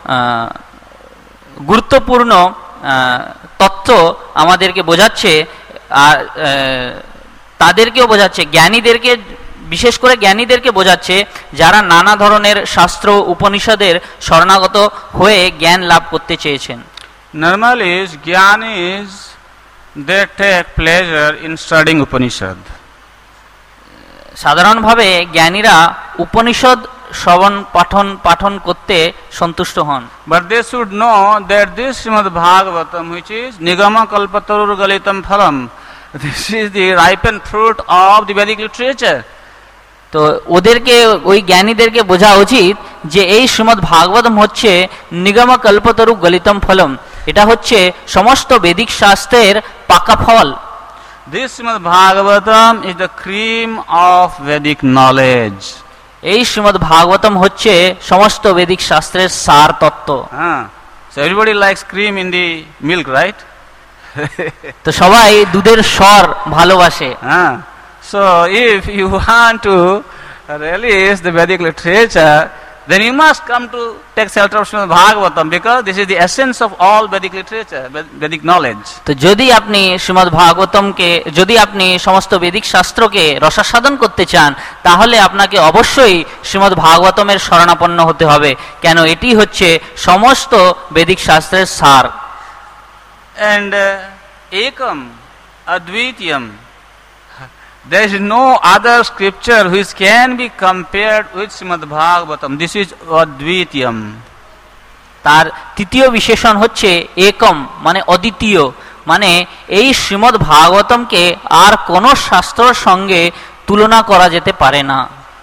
গুরুত্বপূর্ণ তত্ত্ব আমাদেরকে বোঝাচ্ছে, আর তাদেরকেও বোঝাচ্ছে, জ্ঞানীদেরকে, বিশেষ করে জ্ঞানীদেরকে বোঝাচ্ছে যারা নানা ধরনের শাস্ত্র উপনিষদের শরণাগত হয়ে জ্ঞান লাভ করতে চেয়েছেন। Normally Gyanis, they take pleasure in studying Upanishad. সাধারণভাবে জ্ঞানীরা উপনিষদ শ্রবণ পাঠন পাঠন করতে সন্তুষ্ট হন। But they should know that this Srimad Bhagavatam, which is Nigama Kalpatarur Galitam Phalam, this is the ripened fruit of the Vedic literature. তো ওদেরকে, ওই জ্ঞানীদেরকে বোঝা উচিত যে এই শ্রীমদ্ ভাগবতম হচ্ছে নিগম কল্পতরু গলিতম ফলম, এটা হচ্ছে সমস্ত বেদিক শাস্ত্রের পাকা ফল। This Srimad Bhagavatam is the cream of Vedic knowledge. এই শ্রীমদ্ ভাগবতম হচ্ছে সমস্ত বেদিক শাস্ত্রের সার তত্ত্ব। Ah, so everybody likes cream in the milk, right? তো সবাই দুধের স্বর ভালোবাসে। Ah, so if you want to release the Vedic literature, then you must come to take shelter of Srimad Bhagavatam, because this is the essence of all Vedic literature, Vedic knowledge. তো যদি আপনি শ্রীমদ্ ভাগবতমকে, যদি আপনি সমস্ত বেদিক শাস্ত্রকে রসাস্বাদন করতে চান, তাহলে আপনাকে অবশ্যই শ্রীমদ্ ভাগবতমের শরণাপন্ন হতে হবে, কেন এটি হচ্ছে সমস্ত বেদিক শাস্ত্রের সার। And uh, ekam advitiyam, there is no other scripture which can be compared with Srimad Bhagavatam. This is advitiyam. তার তৃতীয় বিশেষণ হচ্ছে একম, মানে অদ্বিতীয়, মানে এই শ্রীমদ্ ভাগবতমকে আর কোন শাস্ত্রের সঙ্গে তুলনা করা যেতে পারে না।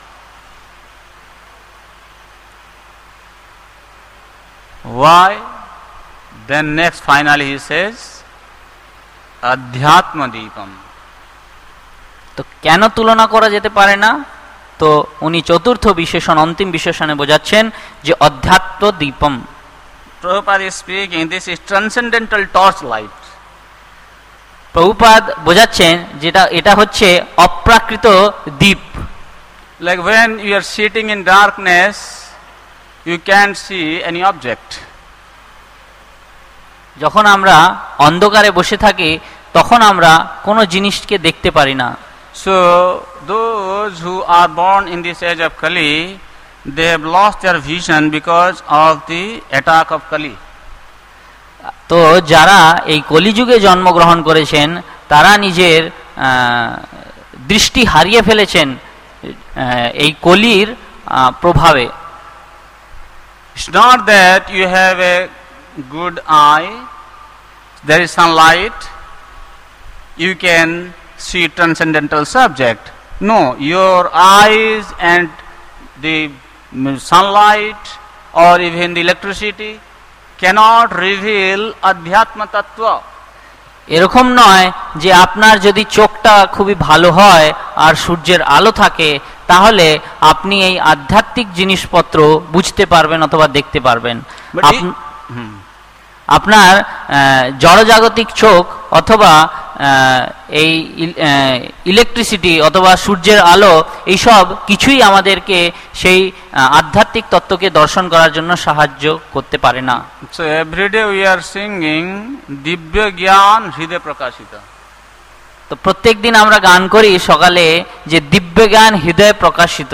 Why? Then next finally he says Adhyatma Deepam. তো কেন তুলনা করা যেতে পারে না? তো উনি চতুর্থ বিশেষণ অন্তিম বিশেষণে বোঝাচ্ছেন যে অধ্যাত্ম Deepam. Prabhupada is speaking, this is transcendental torch light. Prabhupada বোঝাচ্ছেন যেটা এটা হচ্ছে অপ্রাকৃত দ্বীপ। Like when you are sitting in darkness, you can't see any object. যখন আমরা অন্ধকারে বসে থাকি তখন আমরা কোনো জিনিসকে দেখতে পারি না। So those who are born in this age of Kali, they have lost their vision because of the attack of Kali. তো যারা এই কলিযুগে জন্মগ্রহণ করেছেন তারা নিজের দৃষ্টি হারিয়ে ফেলেছেন এই কলির প্রভাবে। It's not that you have a good eye, there is sunlight, you can see transcendental subject. No, your eyes and the sunlight or even the electricity cannot reveal adhyatma tattva. এরকম নয় যে আপনার যদি চোখটা খুবই ভালো হয় আর সূর্যের আলো থাকে তাহলে আপনি এই আধ্যাত্মিক জিনিসপত্র বুঝতে পারবেন অথবা দেখতে পারবেন। আপনার জড়জাগতিক চোখ অথবা এই ইলেকট্রিসিটি অথবা সূর্যের আলো এইসব কিছুই আমাদেরকে সেই আধ্যাত্মিক তত্ত্বকে দর্শন করার জন্য সাহায্য করতে পারে না। So every day we are singing Divya Gyan Hriday Prakashita. তো প্রত্যেক দিন আমরা গান করি সকালে যে দিব্য জ্ঞান হৃদয়ে প্রকাশিত।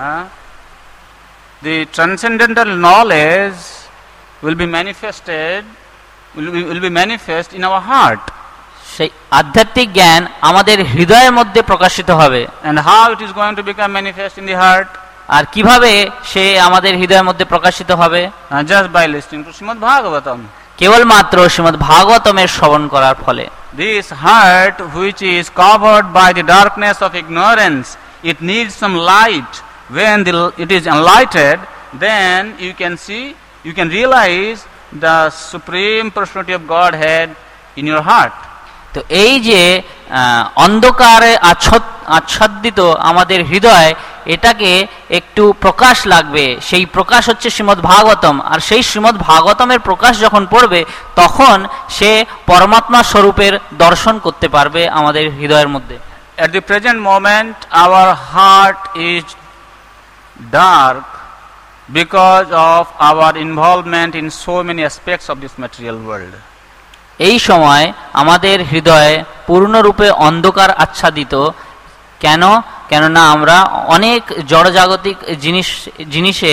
The transcendental knowledge will be manifested will be, will be manifest in our heart. সেই আধ্যাত্মিক জ্ঞান আমাদের হৃদয়ের মধ্যে প্রকাশিত হবে। And how it is going to become manifest in the heart? আর কিভাবে সে আমাদের হৃদয়ের মধ্যে প্রকাশিত হবে? Just by listening to Srimad Bhagavatam. কেবলমাত্র শ্রীমদ্ ভাগবতমের শ্রবণ করার ফলে। This heart which is covered by the darkness of ignorance, it needs some light. When the, it is enlightened, then you can see, you can realize the supreme personality of Godhead in your heart. তো এই যে অন্ধকারে আচ্ছাদিত আমাদের হৃদয়, এটাকে একটু প্রকাশ লাগবে, সেই প্রকাশ হচ্ছে শ্রীমদ্ ভাগবতম। আর সেই শ্রীমদ্ ভাগবতমের প্রকাশ যখন পড়বে তখন সে পরমাত্মা স্বরূপের দর্শন করতে পারবে আমাদের হৃদয়ের মধ্যে। At the present moment our heart is dark because of our involvement in so many aspects of this material world. এই সময় আমাদের হৃদয় পূর্ণরূপে অন্ধকার আচ্ছাদিত। কেন? কেননা আমরা অনেক জড়জাগতিক জিনিস জিনিসে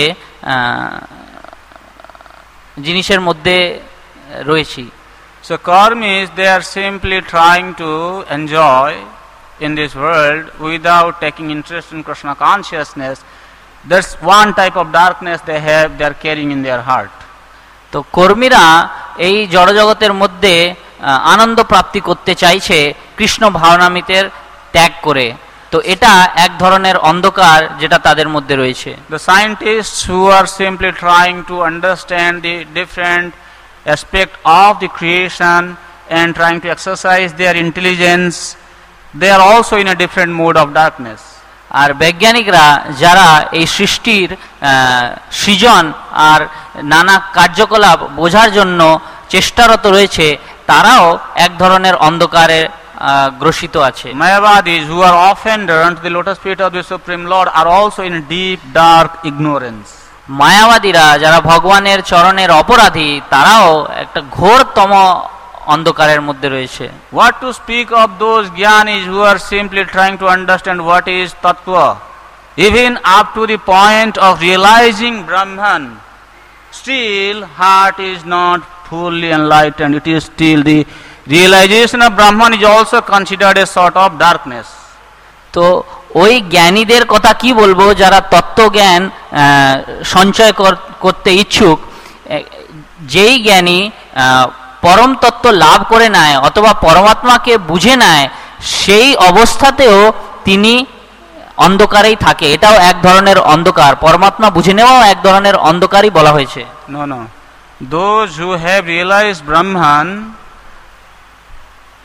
জিনিসের মধ্যে রয়েছি। So karmis, they are simply trying to enjoy in this world without taking interest in Krishna consciousness. That's one type of darkness they have, they are carrying in their heart. তো কর্মীরা এই জড়জগতের মধ্যে আনন্দ প্রাপ্তি করতে চাইছে কৃষ্ণ ভাবনামৃতের ত্যাগ করে। তো এটা এক ধরনের অন্ধকার যেটা তাদের মধ্যে রয়েছে। The scientists who are simply trying to understand the different aspect of the creation and trying to exercise their intelligence, they are also in a different mode of darkness. আর বৈজ্ঞানিকরা যারা এই সৃষ্টির সৃজন আর নানা কার্যকলাপ বোঝার জন্য চেষ্টারত রয়েছে, তারাও এক ধরনের অন্ধকারে গ্রসিত আছে। Mayavadis who are offender unto the lotus feet of the Supreme Lord are also in deep dark ignorance. মায়াবাদীরা যারা ভগবানের চরণের অপরাধী, তারাও একটা ঘোরতম অন্ধকারের মধ্যে রয়েছে। What to speak of those jnanis who are simply trying to understand what is tattva, even up to the point of realizing Brahman, still heart is not fully enlightened. It is still the realization of Brahman is also considered a sort of darkness. তো ওই জ্ঞানীদের কথা কি বলবো যারা তত্ত্বজ্ঞান সঞ্চয় করতে ইচ্ছুক। যেই জ্ঞানী পরম তত্ত্ব লাভ করে নেয় অথবা পরমাত্মাকে বুঝে নেয়, সেই অবস্থাতেও তিনি অন্ধকারেই থাকে। এটাও এক ধরনের অন্ধকার, পরমাত্মা বুঝে নেওয়াও এক ধরনের অন্ধকারই বলা হয়েছে। No, no. Those who have realized Brahman,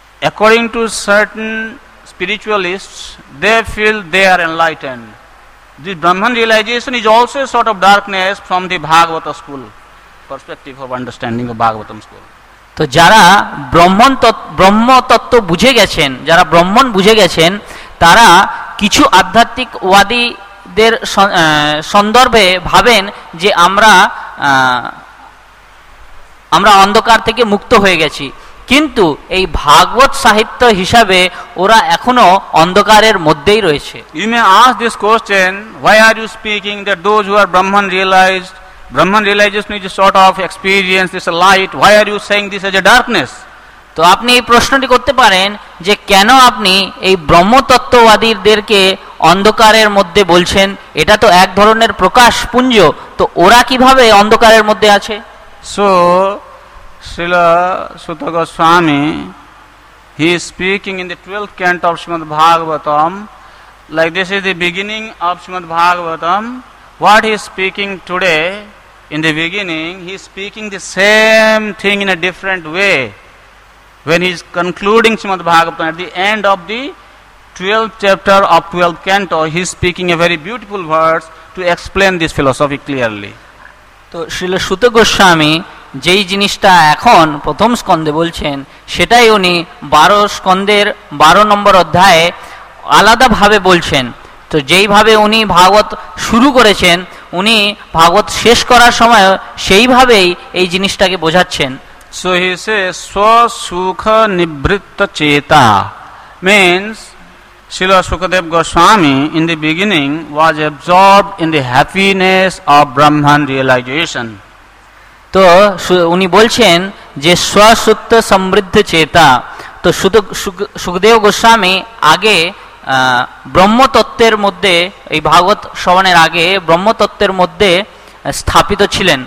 according to certain spiritualists, they feel they are enlightened. this Brahman realization is also a sort of darkness from the Bhagavata school perspective of understanding of Bhagavatam school. তো যারা ব্রহ্মণ ব্রহ্ম তত্ত্ব বুঝে গেছেন, যারা ব্রহ্মণ বুঝে গেছেন, তারা কিছু আধ্যাত্মিকবাদীদের সন্দর্ভে ভাবেন যে আমরা আমরা অন্ধকার থেকে মুক্ত হয়ে গেছি, কিন্তু এই ভাগবত সাহিত্য হিসাবে ওরা এখনো অন্ধকারের মধ্যেই রয়েছে। You may ask this question, why are you speaking that those who are Brahman realized, Brahman realization is a sort of experience, this is a light, why are you saying this as a darkness? তো আপনি এই প্রশ্নটি করতে পারেন যে কেন আপনি এই ব্রহ্মতত্ত্ববাদীদেরকে অন্ধকারের মধ্যে বলছেন, এটা তো এক ধরনের প্রকাশ পুঞ্জ, তো ওরা কিভাবে অন্ধকারের মধ্যে আছে? So Srila Sutta Goswami, he is speaking in the twelfth canto of Srimad Bhagavatam, like this is the beginning of Srimad Bhagavatam. What he is speaking today, in the beginning, he is speaking the same thing in a different way. When he is concluding Srimad Bhagavatam, at the end of the twelfth chapter of twelfth canto, he is speaking a very beautiful verse to explain this philosophy clearly. তো শ্রীল সুত গোস্বামী যেই জিনিসটা এখন প্রথম স্কন্ধে বলছেন, সেটাই উনি বারো স্কন্ধের বারো নম্বর অধ্যায়ে আলাদাভাবে বলছেন। তো যেইভাবে উনি ভাগবত শুরু করেছেন, উনি ভাগবত শেষ করার সময় সেইভাবেই এই জিনিসটাকে বোঝাচ্ছেন। So he says, Swasukha Nivritta Cheta, means Srila Shukadev Goswami in the beginning was absorbed in the happiness of Brahman realization. তো উনি বলছেন যে স্বসুপ্ত সমৃদ্ধ চেতা। তো সুখদেব গোস্বামী আগে ব্রহ্মতত্ত্বের মধ্যে, এই ভাগবত শ্রবণের আগে ব্রহ্মতত্ত্বের মধ্যে স্থাপিত ছিলেন।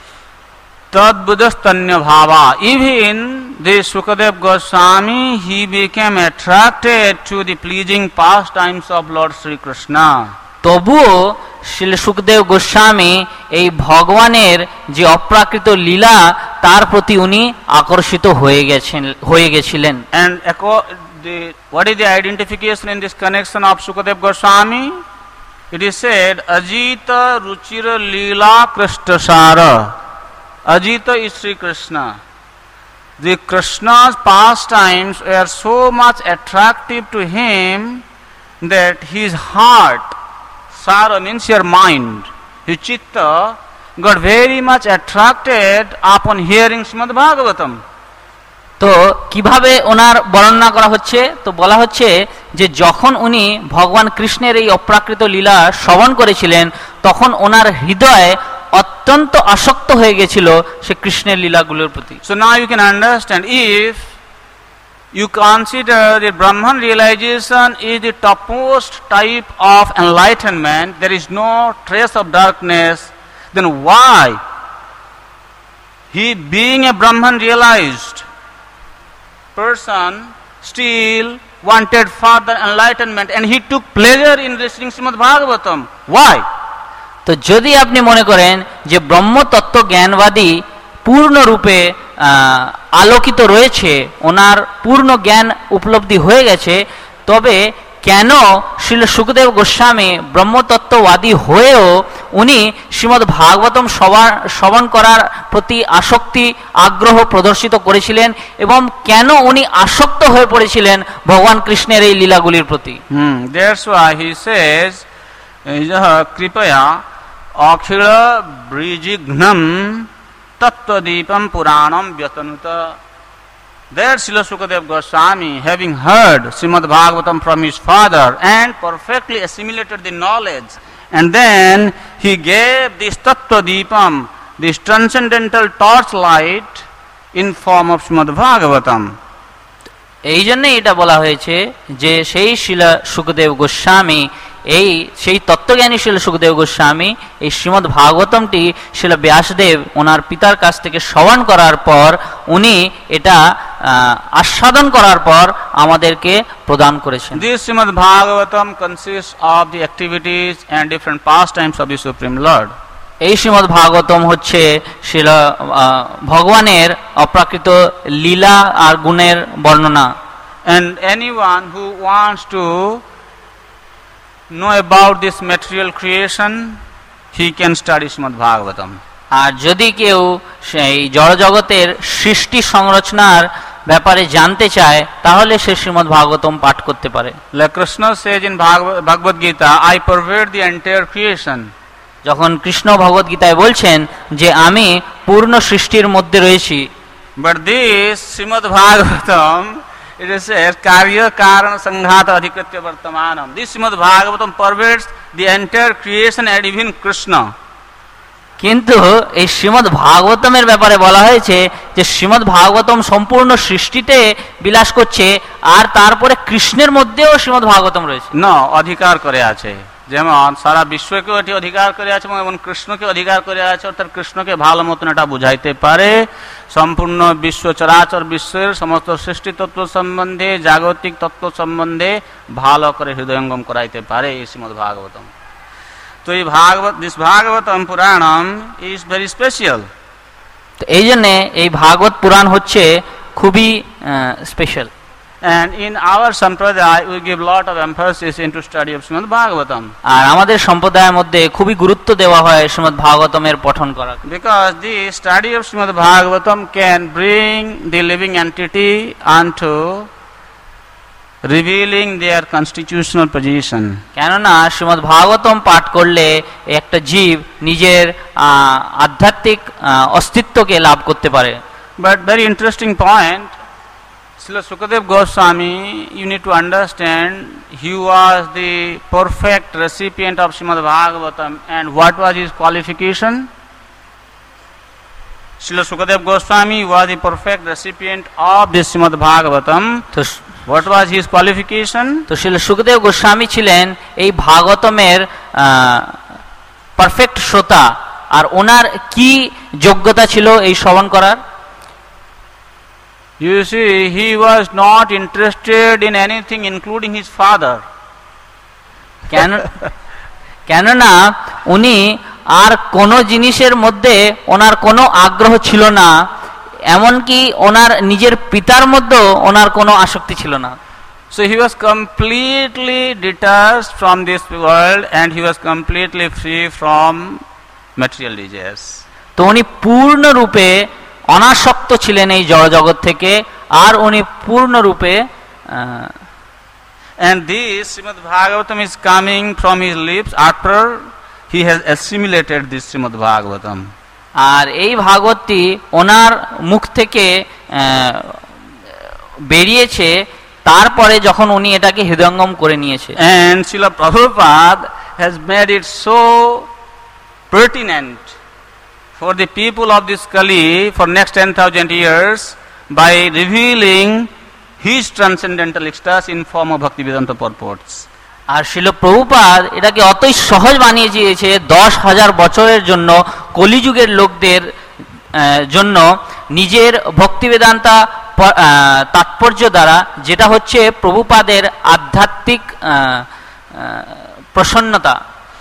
Tadbudastanya bhava, even the Sukadev Goswami, he became attracted to the pleasing pastimes of Lord Sri Krishna. তবুও শ্রী সুখদেব গোস্বামী এই ভগবানের যে অপ্রাকৃত লীলা, তার প্রতি উনি আকর্ষিত হয়ে গেছেন হয়ে গেছিলেন। And the, what is the identification in this connection of Sukadev Goswami? It is said, Ajita Ruchira Leela Krishnasara. Ajita is Sri Krishna. The Krishna's pastimes were so much attractive to him that his heart, Sara means your mind, his chitta, got very much attracted upon hearing Srimad Bhagavatam. তো কিভাবে ওনার বর্ণনা করা হচ্ছে? তো বলা হচ্ছে যে যখন উনি ভগবান কৃষ্ণের এই অপ্রাকৃত লীলা শ্রবণ করেছিলেন, তখন ওনার হৃদয় অত্যন্ত আসক্ত হয়ে গেছিল সে কৃষ্ণের লীলাগুলোর প্রতি। So now you can understand, if you consider the Brahman realization is the topmost type of enlightenment, there is no trace of darkness, then why he, being a Brahman realized person, still wanted further enlightenment and he took pleasure in listening Srimad Bhagavatam? Why? তো যদি আপনি মনে করেন যে ব্রহ্মতত্ত্ব জ্ঞানবাদী পূর্ণরূপে আলোকিত রয়েছে, ওনার পূর্ণ জ্ঞান উপলব্ধি হয়ে গেছে, তবে কেন শ্রীল সুখদেব গোস্বামী ব্রহ্মতত্ত্ববাদী হয়েও উনি শ্রীমদ্ ভাগবতম শ্রবণ করার প্রতি আসক্তি আগ্রহ প্রদর্শিত করেছিলেন, এবং কেন উনি আসক্ত হয়ে পড়েছিলেন ভগবান কৃষ্ণের এই লীলাগুলির প্রতি? Hmm that's why he says কৃপয়া অখিল ব্রিজিঘ্নম তত্ত্বদীপম পুরাণম ব্যতনুত। There Srila Sukadev Goswami, having heard Srimad Bhagavatam from his father and perfectly assimilated the knowledge, and then he gave this Tattva Deepam, this transcendental torchlight in form of Srimad Bhagavatam. এই জন্যই এটা বলা হয়েছে যে সেই শ্রীলা সুখদেব গোস্বামী, এই সেই তত্ত্বজ্ঞানী শ্রীল সুখদেব গোস্বামী এই শ্রীমদ্ ভাগবতমটি শ্রীল ব্যাসদেব ওনার পিতার কাছ থেকে শ্রবণ করার পর উনি এটা আস্বাদন করার পর আমাদেরকে প্রদান করেছেন। This Srimad Bhagavatam consists of the activities and different pastimes of the Supreme Lord. এই শ্রীমদ্ ভাগবতম হচ্ছে শ্রীল ভগবানের অপ্রাকৃত লীলা আর গুণের বর্ণনা। And anyone who wants to know about this material creation, he can study Srimad Bhagavatam. আর যদি কেউ সেই জড়জগতের সৃষ্টি সংরচনার ব্যাপারে জানতে চায় তাহলে সে শ্রীমদ্ ভাগবতম পাঠ করতে পারে। Like Krishna says in Bhagavad Gita, I pervade the entire creation. যখন কৃষ্ণ ভগবদ গীতায় বলছেন যে আমি পূর্ণ সৃষ্টির মধ্যে রয়েছি, but this Srimad Bhagavatam, it is says karya karana sanghata adhikritya vartamanam. This Srimad Bhagavatam pervades the entire creation and even Krishna. কিন্তু এই শ্রীমদ্ ভাগবতমের ব্যাপারে বলা হয়েছে যে শ্রীমদ্ ভাগবতম সম্পূর্ণ সৃষ্টিতে বিলাস করছে আর তারপরে কৃষ্ণের মধ্যেও শ্রীমদ্ ভাগবতম রয়েছে। না, অধিকার করে আছে, যেমন সারা বিশ্বকে এটি অধিকার করে আছে এবং কৃষ্ণকে অধিকার করে আছে, অর্থাৎ কৃষ্ণকে ভালো মতন এটা বুঝাইতে পারে। সম্পূর্ণ বিশ্ব চরাচর বিশ্বের সমস্ত সৃষ্টি তত্ত্ব সম্বন্ধে, জাগতিক তত্ত্ব সম্বন্ধে ভালো করে হৃদয়ঙ্গম করাইতে পারে এই শ্রীমদ্ ভাগবতম। তো এই Bhagavata this Bhagavatam Puranam is very special. তো এই জন্যে এই ভাগবত পুরাণ হচ্ছে খুবই special. And in our sampradaya we give lot of emphasis into study of Srimad Bhagavatam. আর আমাদের সম্প্রদায়ের মধ্যে খুবই গুরুত্ব দেওয়া হয় শ্রীমদ্ ভাগবতমের পঠন করা। Because the study of Srimad Bhagavatam can bring the living entity unto revealing their constitutional position. কেননা শ্রীমদ্ ভাগবতম পাঠ করলে একটা জীব নিজের আধ্যাত্মিক অস্তিত্বকে লাভ করতে পারে। But very interesting point, Srila Sukadeva Goswami, you need to understand, he was the perfect recipient of Srimad Bhagavatam, and what was his qualification? Srila Sukadeva Goswami was the perfect recipient of this Srimad Bhagavatam. What was his qualification? তো শ্রীল সুখদেব গোস্বামী ছিলেন এই ভাগবতমের perfect শ্রোতা, আর ওনার কি যোগ্যতা ছিল এই শ্রবণ করার? You see, he was not interested in anything including his father. কেন কেননা উনি আর কোনো জিনিসের মধ্যে ওনার কোনো আগ্রহ ছিল না, এমনকি ওনার নিজের পিতার মধ্যেও ওনার কোনো আসক্তি ছিল না। So he was completely detached from this world and he was completely free from material desires. তো উনি পূর্ণরূপে অনাসক্ত ছিলেন এই জড়জগৎ থেকে, আর উনি পূর্ণরূপে and this Srimad Bhagavatam is coming from his lips after he has assimilated this Srimad Bhagavatam. আর এই ভাগবতটি ওনার মুখ থেকে বেরিয়েছে তারপরে যখন উনি এটাকে হৃদয়ঙ্গম করে নিয়েছে। And Srila Prabhupada has made it so pertinent for the people of this Kali for next ten thousand years by revealing his transcendental ecstasy in form of Bhaktivedanta purports. আর শিল প্রভুপাদ এটাকে অতই সহজ বানিয়ে দিয়েছে দশ হাজার বছরের জন্য কলিযুগের লোকদের জন্য নিজের ভক্তিবেদান্তা তাৎপর্য দ্বারা, যেটা হচ্ছে প্রভুপাদের আধ্যাত্মিক প্রসন্নতা।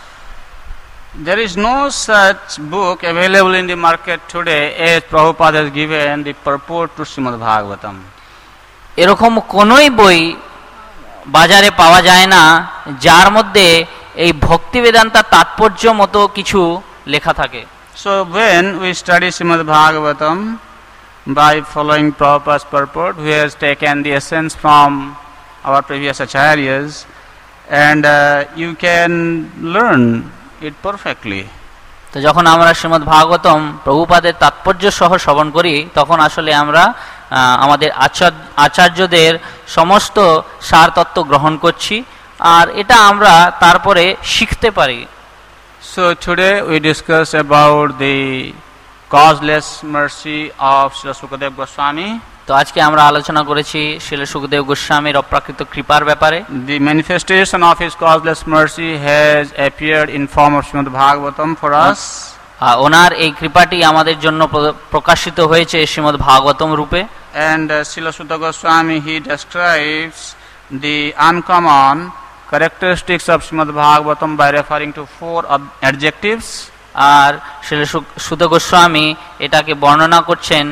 There is no such book available in the market today as Prabhupada has given the purport to Srimad Bhagavatam. এরকম কোনোই বই বাজারে পাওয়া যায় না যার মধ্যে এই ভক্তিবেদান্তা তাৎপর্য মতো কিছু লেখা থাকে। So when we study Srimad Bhagavatam by following Prabhupada's purport, who has taken the essence from our previous acharyas, and uh, you can learn it perfectly. তো যখন আমরা শ্রীমদ্ ভাগবতম প্রভুপাদের তাৎপর্য সহ শ্রবণ করি তখন আসলে আমরা আমাদের আচার্যদের সমস্ত সার তত্ত্ব গ্রহণ করছি, আর এটা আমরা তারপরে শিখতে পারি। So today we discuss about the causeless mercy of Srila Sukadeva Goswami. তো আজকে আমরা আলোচনা করেছি শ্রীল সুখদেব গোস্বামীর অপ্রাকৃত কৃপার ব্যাপারে। The manifestation of his causeless mercy has appeared in form of Srimad Bhagavatam for us. ওনার এই কৃপাটি আমাদের জন্য প্রকাশিত হয়েছে শ্রীমদ্ ভাগবতম রূপে। And uh, Srila Sutta Goswami, he describes the uncommon characteristics of Srimad Bhagavatam by referring to four adjectives. আর শ্রীল সুত গোস্বামী এটাকে বর্ণনা করছেন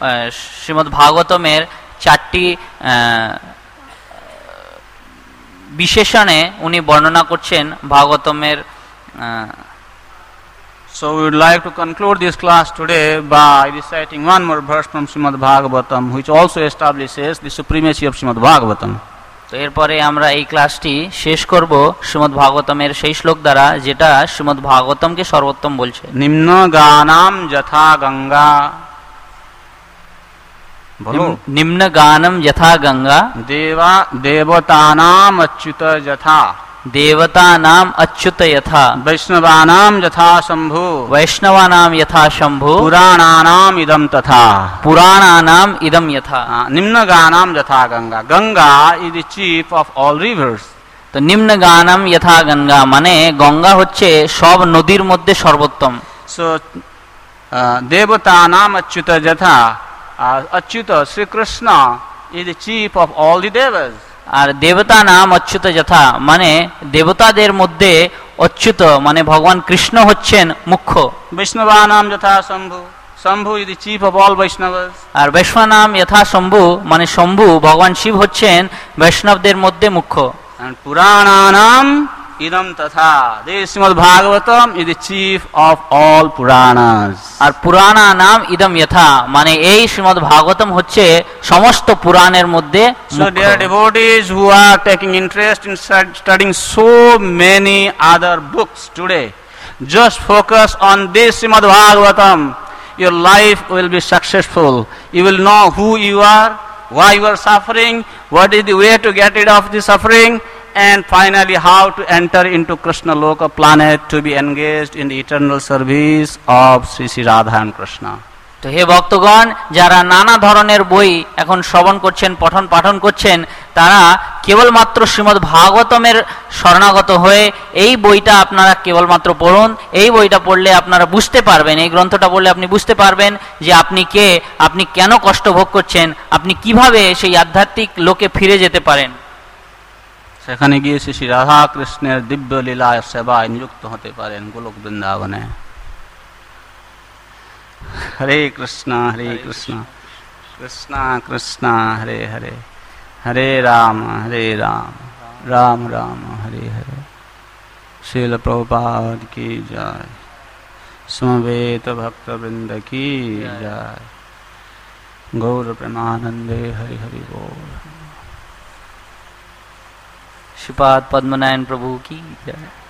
শ্রীমদ্ ভাগবতমের চারটি বিশেষণে উনি বর্ণনা করছেন ভাগবতমের। So we would like to conclude this class today by reciting one more verse from Srimad Bhagavatam, which also establishes the supremacy of Srimad Bhagavatam. তো এরপরে আমরা এই ক্লাসটি শেষ করব শ্রীমদ্ ভাগবতমের সেই শ্লোক দ্বারা, যেটা শ্রীমদ্ ভাগবতমকে সর্বোত্তম বলছে। নিম্ন গানাম যথা গঙ্গা, বলো নিম্ন গানম যথা গঙ্গা, দেবা দেবতানাম অচ্যুত যথা, দেবতা নাম অচ্যুত যথা, বৈষ্ণবানাম যথা শম্ভু, বৈষ্ণবানাম যথা শম্ভু, পুরাণানাম ইদম তথা, পুরাণানাম ইদম যথা। নিম্ন গানাম যথা Ganga, Ganga is the chief of all rivers. তো নিম্ন গানম যথা গঙ্গা মানে গঙ্গা হচ্ছে সব নদীর মধ্যে সর্বোত্তম। সো দেবতানাম অচ্যুত যথা, Achyuta Sri Krishna is the chief of all the devas. আর দেবতা নাম অচ্যুত যথা মানে দেবতাদের মধ্যে অচ্যুত মানে ভগবান কৃষ্ণ হচ্ছেন মুখ্য। বৈষ্ণবানাম যথা Shambhu, Shambhu is the chief of all Vaishnavas. আর বৈষ্ণব নাম যথা শম্ভু মানে শম্ভু ভগবান শিব হচ্ছেন বৈষ্ণবদের মধ্যে মুখ্য। And পুরাণানাম idam tatha. This Srimad Bhagavatam is the chief of all Puranas. আর পুরাণা নাম ইদম যথা মানে এই শ্রীমদ্ ভাগবতম হচ্ছে সমস্ত পুরাণের মধ্যে মুখ্য। So dear devotees who are taking interest in studying so many other books today, just focus on this Srimad Bhagavatam. Your life will be successful. You will know who you are, why you are suffering, what is the way to get rid of the suffering, and finally how to enter into Krishna Loka planet to be engaged in the eternal service of Sri Sri Radha and Krishna. তো হে ভক্তগণ, যারা নানা ধরনের বই এখন শ্রবণ করছেন, পঠন পাঠন করছেন, তারা কেবলমাত্র শ্রীমদ্ ভাগবতমের শরণাগত হয়ে এই বইটা আপনারা কেবলমাত্র পড়ুন। এই বইটা পড়লে আপনারা বুঝতে পারবেন, এই গ্রন্থটা পড়লে আপনি বুঝতে পারবেন যে আপনি কে, আপনি কেন কষ্ট ভোগ করছেন, আপনি কিভাবে সেই আধ্যাত্মিক লোকে ফিরে যেতে পারেন। সেখানে গিয়ে শ্রী রাধা কৃষ্ণের দিব্য লীলা সেবায় নিযুক্ত হতে পারেন গোলক বৃন্দাবনে। হরে কৃষ্ণ হরে কৃষ্ণ কৃষ্ণ কৃষ্ণ হরে হরে, হরে রাম হরে রাম রাম রাম হরে হরে। শ্রীল প্রভুপাদ কি জয়, সমবেত ভক্তবৃন্দ কি জয়, গৌর প্রেমানন্দে হরি হরি बोल। श्रीपाद पद्मनायन प्रभु की जय।